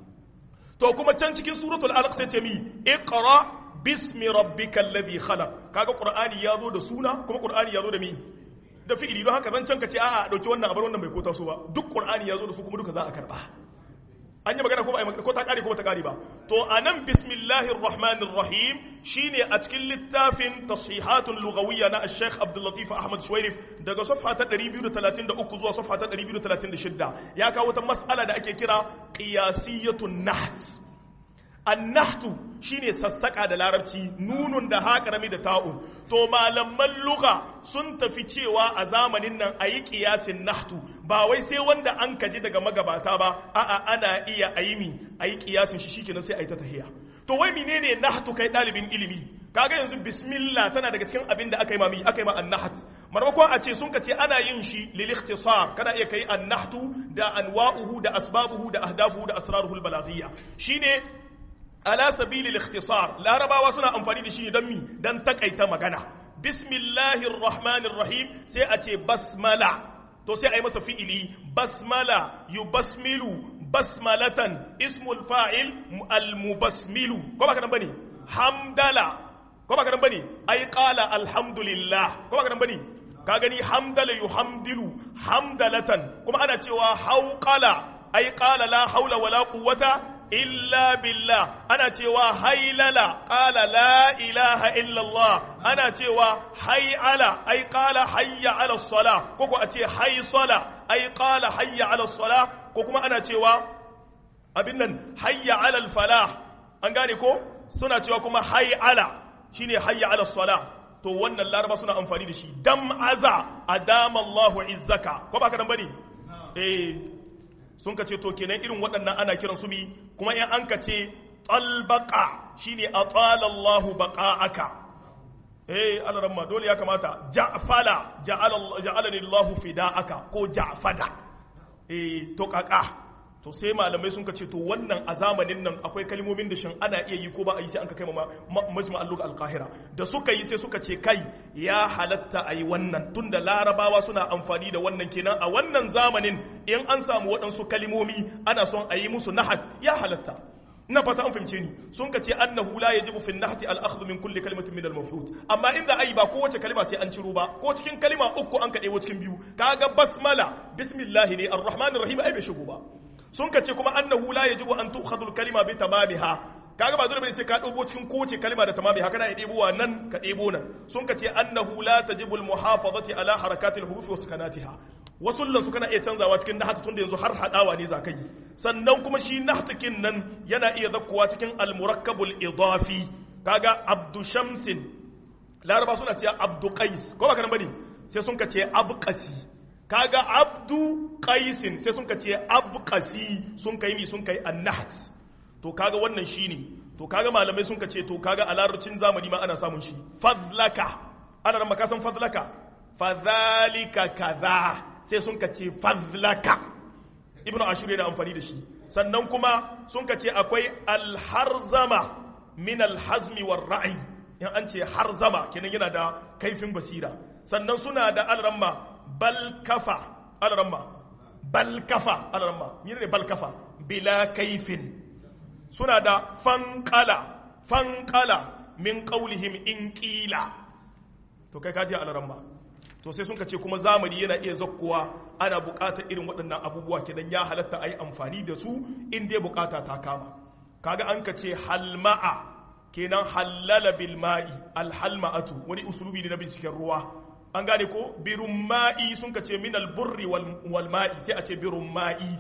to kuma can cikin suratul alaq sai ce iqra bismi rabbikal ladhi khalaq kaga qur'ani yazo da suna kuma qur'ani yazo da da fi'ili don haka zan can ka ce a'a dauki wannan abar wannan bai kota su ba duk qur'ani yazo da su kuma duka za a karba an yi magana ko ta kare ko ta kare ba to anan bismillahir rahmanir rahim shine a cikin littafin tashihatun lughawiyya na Sheikh Abdul Latif Ahmad Shuwairif daga safha ta 233 zuwa safha ta 236 ya kawo wata mas'ala da ake kira qiyasiyatun naht annahtu shine sassaka da larabci nunun da haƙarami da ta'un to malaman lugha sun tafi cewa a zamanin nan ayi qiyasin nahtu ba wai sai wanda an kaji daga magabata ba a'a ana iya ayi qiyasin shi shikenan sai ayi ta tahiya to wai menene nahtu kai dalibin ilimi kaga yanzu bismillah tana daga cikin abin da aka yi ma annahat marmakon a ce sun kace ana yin shi lil ikhtisar kana iya kai annahtu da anwa'uhu da asbabuhu da ahdafuhu da asraruhu al balaghiyya shine ala sabilil ikhtisar larabawa suna amfani da shi dan dan takaita magana bismillahir rahmanir rahim sai a ce basmala to sai ayi masa fi'ili basmala yubasmilu basmalatan ismul fa'il al mubasmilu ko ba kana bane hamdala ko ba kana bane ai qala alhamdulillah ko ba kana bane ka gani hamdala yuhamdilu hamdalatan kuma ana cewa hauqala ai qala la haula wala quwwata illa billah ana cewa haylala qala la ilaha illa Allah ana cewa hayala ay qala hayya ala salah ko a ce haysala ay qala hayya ala salah ko kuma ana cewa abin nan hayya ala al falah an gane ko suna cewa kuma hayala shine hayya ala salah to wannan laraba suna amfani da shi dam aza adama Allahu izzaka ko ba ka dan bane sun ka ce to kenan irin waɗannan ana kiran su mi kuma in an ka ce talbaqa shine atalallahu baqa'aka alaramma dole ya kamata ja'fala ja'alani Allahu fida'aka ko ja'fada to kaka to sai malamai sun ka ce to wannan a zamanin nan akwai kalmomin da shin ana iya yi ko ba a yi sai an ka kai majma al-lugha al-qahira da suka yi sai suka ce kai ya halatta a yi wannan tunda larabawa suna amfani da wannan kenan a wannan zamanin in an samu waɗansu kalmomi ana son a yi musu nahat ya halatta ina fata an fahimce ni sun ka ce annahu la yajibu fi an-nahti al-akhdhu min kulli kalimatin min al-mawhud amma inda ai ba kowace kalma sai an ciro ba ko cikin kalma uku an ka ɗebo cikin biyu kaga basmala bismillah ne ar-rahmanir rahim ai bai shigo ba sun ka ce kuma annahu la yajibu an tu'khadhu al-kalima bi tamamiha kaga ba dole bane sai ka dauko cikin kowace kalma da tamami haka na ya debowa nan ka debo nan sun ka ce annahu la tajibu al-muhafazati ala harakatil huruf wa sakanatiha wasu su kana iya canzawa cikin nahatu tunda yanzu har hadawa ne zakai sannan kuma shi nahtukin nan yana iya zakkuwa cikin al-murakkabul idafi kaga abdu shamsin laraba suna cewa abdu qais ko ba kana bane sai sun ka ce abqasi kaga abdu qaisin sai sun ka ce abqasi sun kai mi sun kai an-naht to kaga wannan shine to kaga malamai sun ka ce to kaga a larabcin zamani ma ana samun shi fadlaka ana ran makasan fadlaka fadhalika kaza sai sun ka ce fadlaka ibnu ashur yana amfani da shi sannan kuma sun ka ce akwai alharzama min alhazmi war ra'i in an ce harzama kenan yana da kaifin basira sannan suna da alramma balkafa alramma balkafa alramma ne balkafa bila kaifin suna da fankala min qaulihim in qila to kai kaji alramma to sai sun ka ce kuma zamani yana iya zakkuwa ana buƙatar irin waɗannan abubuwa kenan ya halatta ayi amfani da su in dai buƙata ta kama kaga an ka ce halma'a kenan halala bil ma'i alhalma'atu wani usulubi ne na binciken ruwa an gane ko birun ma'i sun ka ce min alburri wal ma'i sai a ce birun ma'i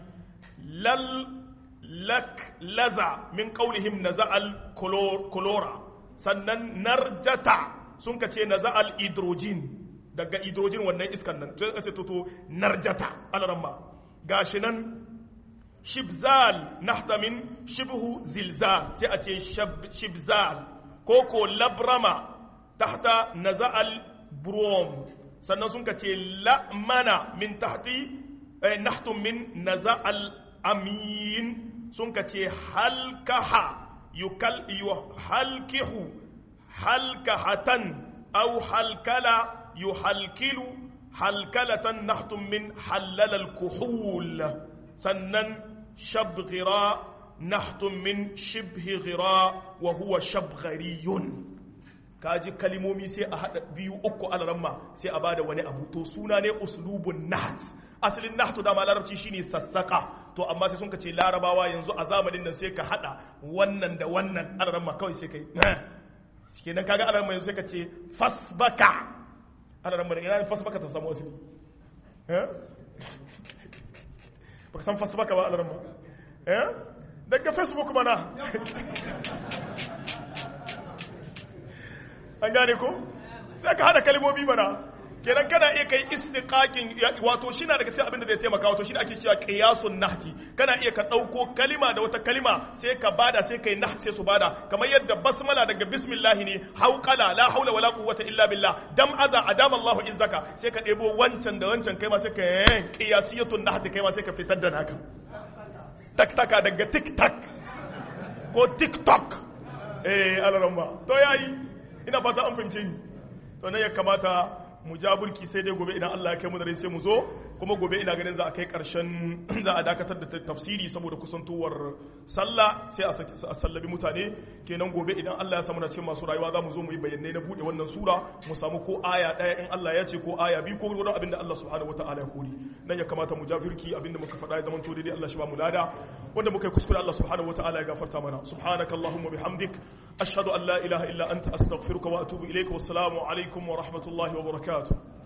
laza min qaulihim naza'al kolora sannan narjata sun ka ce naza'al hydrogen daga hydrogen wannan iskan nan sai ka ce to narjata alaramma gashi nan shibzal nahta min shibhu zilzal sai a ce shibzal koko labrama tahta naza'al brom sannan sun ka ce la'mana min tahti nahtum min naza'al amin sun ka ce halkaha yuhalkihu halkahatan au halkala yuhalkilu halkalatan nahtum min halal kuhul sannan shabghira nahtum min shibhi ghira wa huwa shabghariyun kaji kalimomi sai a hada biyu uku alaramma sai a bada wani abu to suna ne uslubun naht asalin nahtu da larabci shine sassaka to amma sai sun kace larabawa yanzu a zamanin nan sai ka hada wannan da wannan alaramma kawai sai kai shikenan kaga alaramma yanzu sai ka ce fasbaka alaramma da ina fasbaka ta samu asali baka san fasbaka ba alaramma daga facebook mana an gane ko sai ka hada kalmomi mana kenan kana iya kai istiqaqin wato shi na daga cikin abin da zai taimaka wato shi ne ake cewa qiyasun nahti kana iya ka dauko kalima da wata kalima sai ka bada sai kai naht sai su bada kamar yadda basmala daga bismillah ne hauqala la haula wala quwwata illa billah dam aza adama Allahu izzaka sai ka debo wancan da wancan kai ma sai ka qiyasiyatun nahti kai ma sai ka fitar da naka taktaka daga tiktak ko tiktok alaramba to yayi ina fata an fahimce ni to ne ya kamata mu ja burki sai dai gobe idan Allah ya kai mu da rai sai mu zo kuma gobe ina ganin za a kai karshen za a dakatar da tafsiri saboda kusantowar sallah sai a sallabi mutane kenan gobe idan Allah ya samu na cikin masu rayuwa za mu zo mu yi bayanai na bude wannan sura mu samu ko aya daya in Allah ya ce ko aya biyu ko wani abin da Allah subhanahu wataala ya kori nan ya kamata mu ja burki abin da muka faɗa ya zama to daidai Allah shi ba mu lada wanda muka yi kuskure Allah subhanahu wataala ya gafarta mana subhanakallahumma bihamdik ashhadu an la ilaha illa anta astaghfiruka wa atubu ilaik wassalamu alaikum wa rahmatullahi wa barakatuh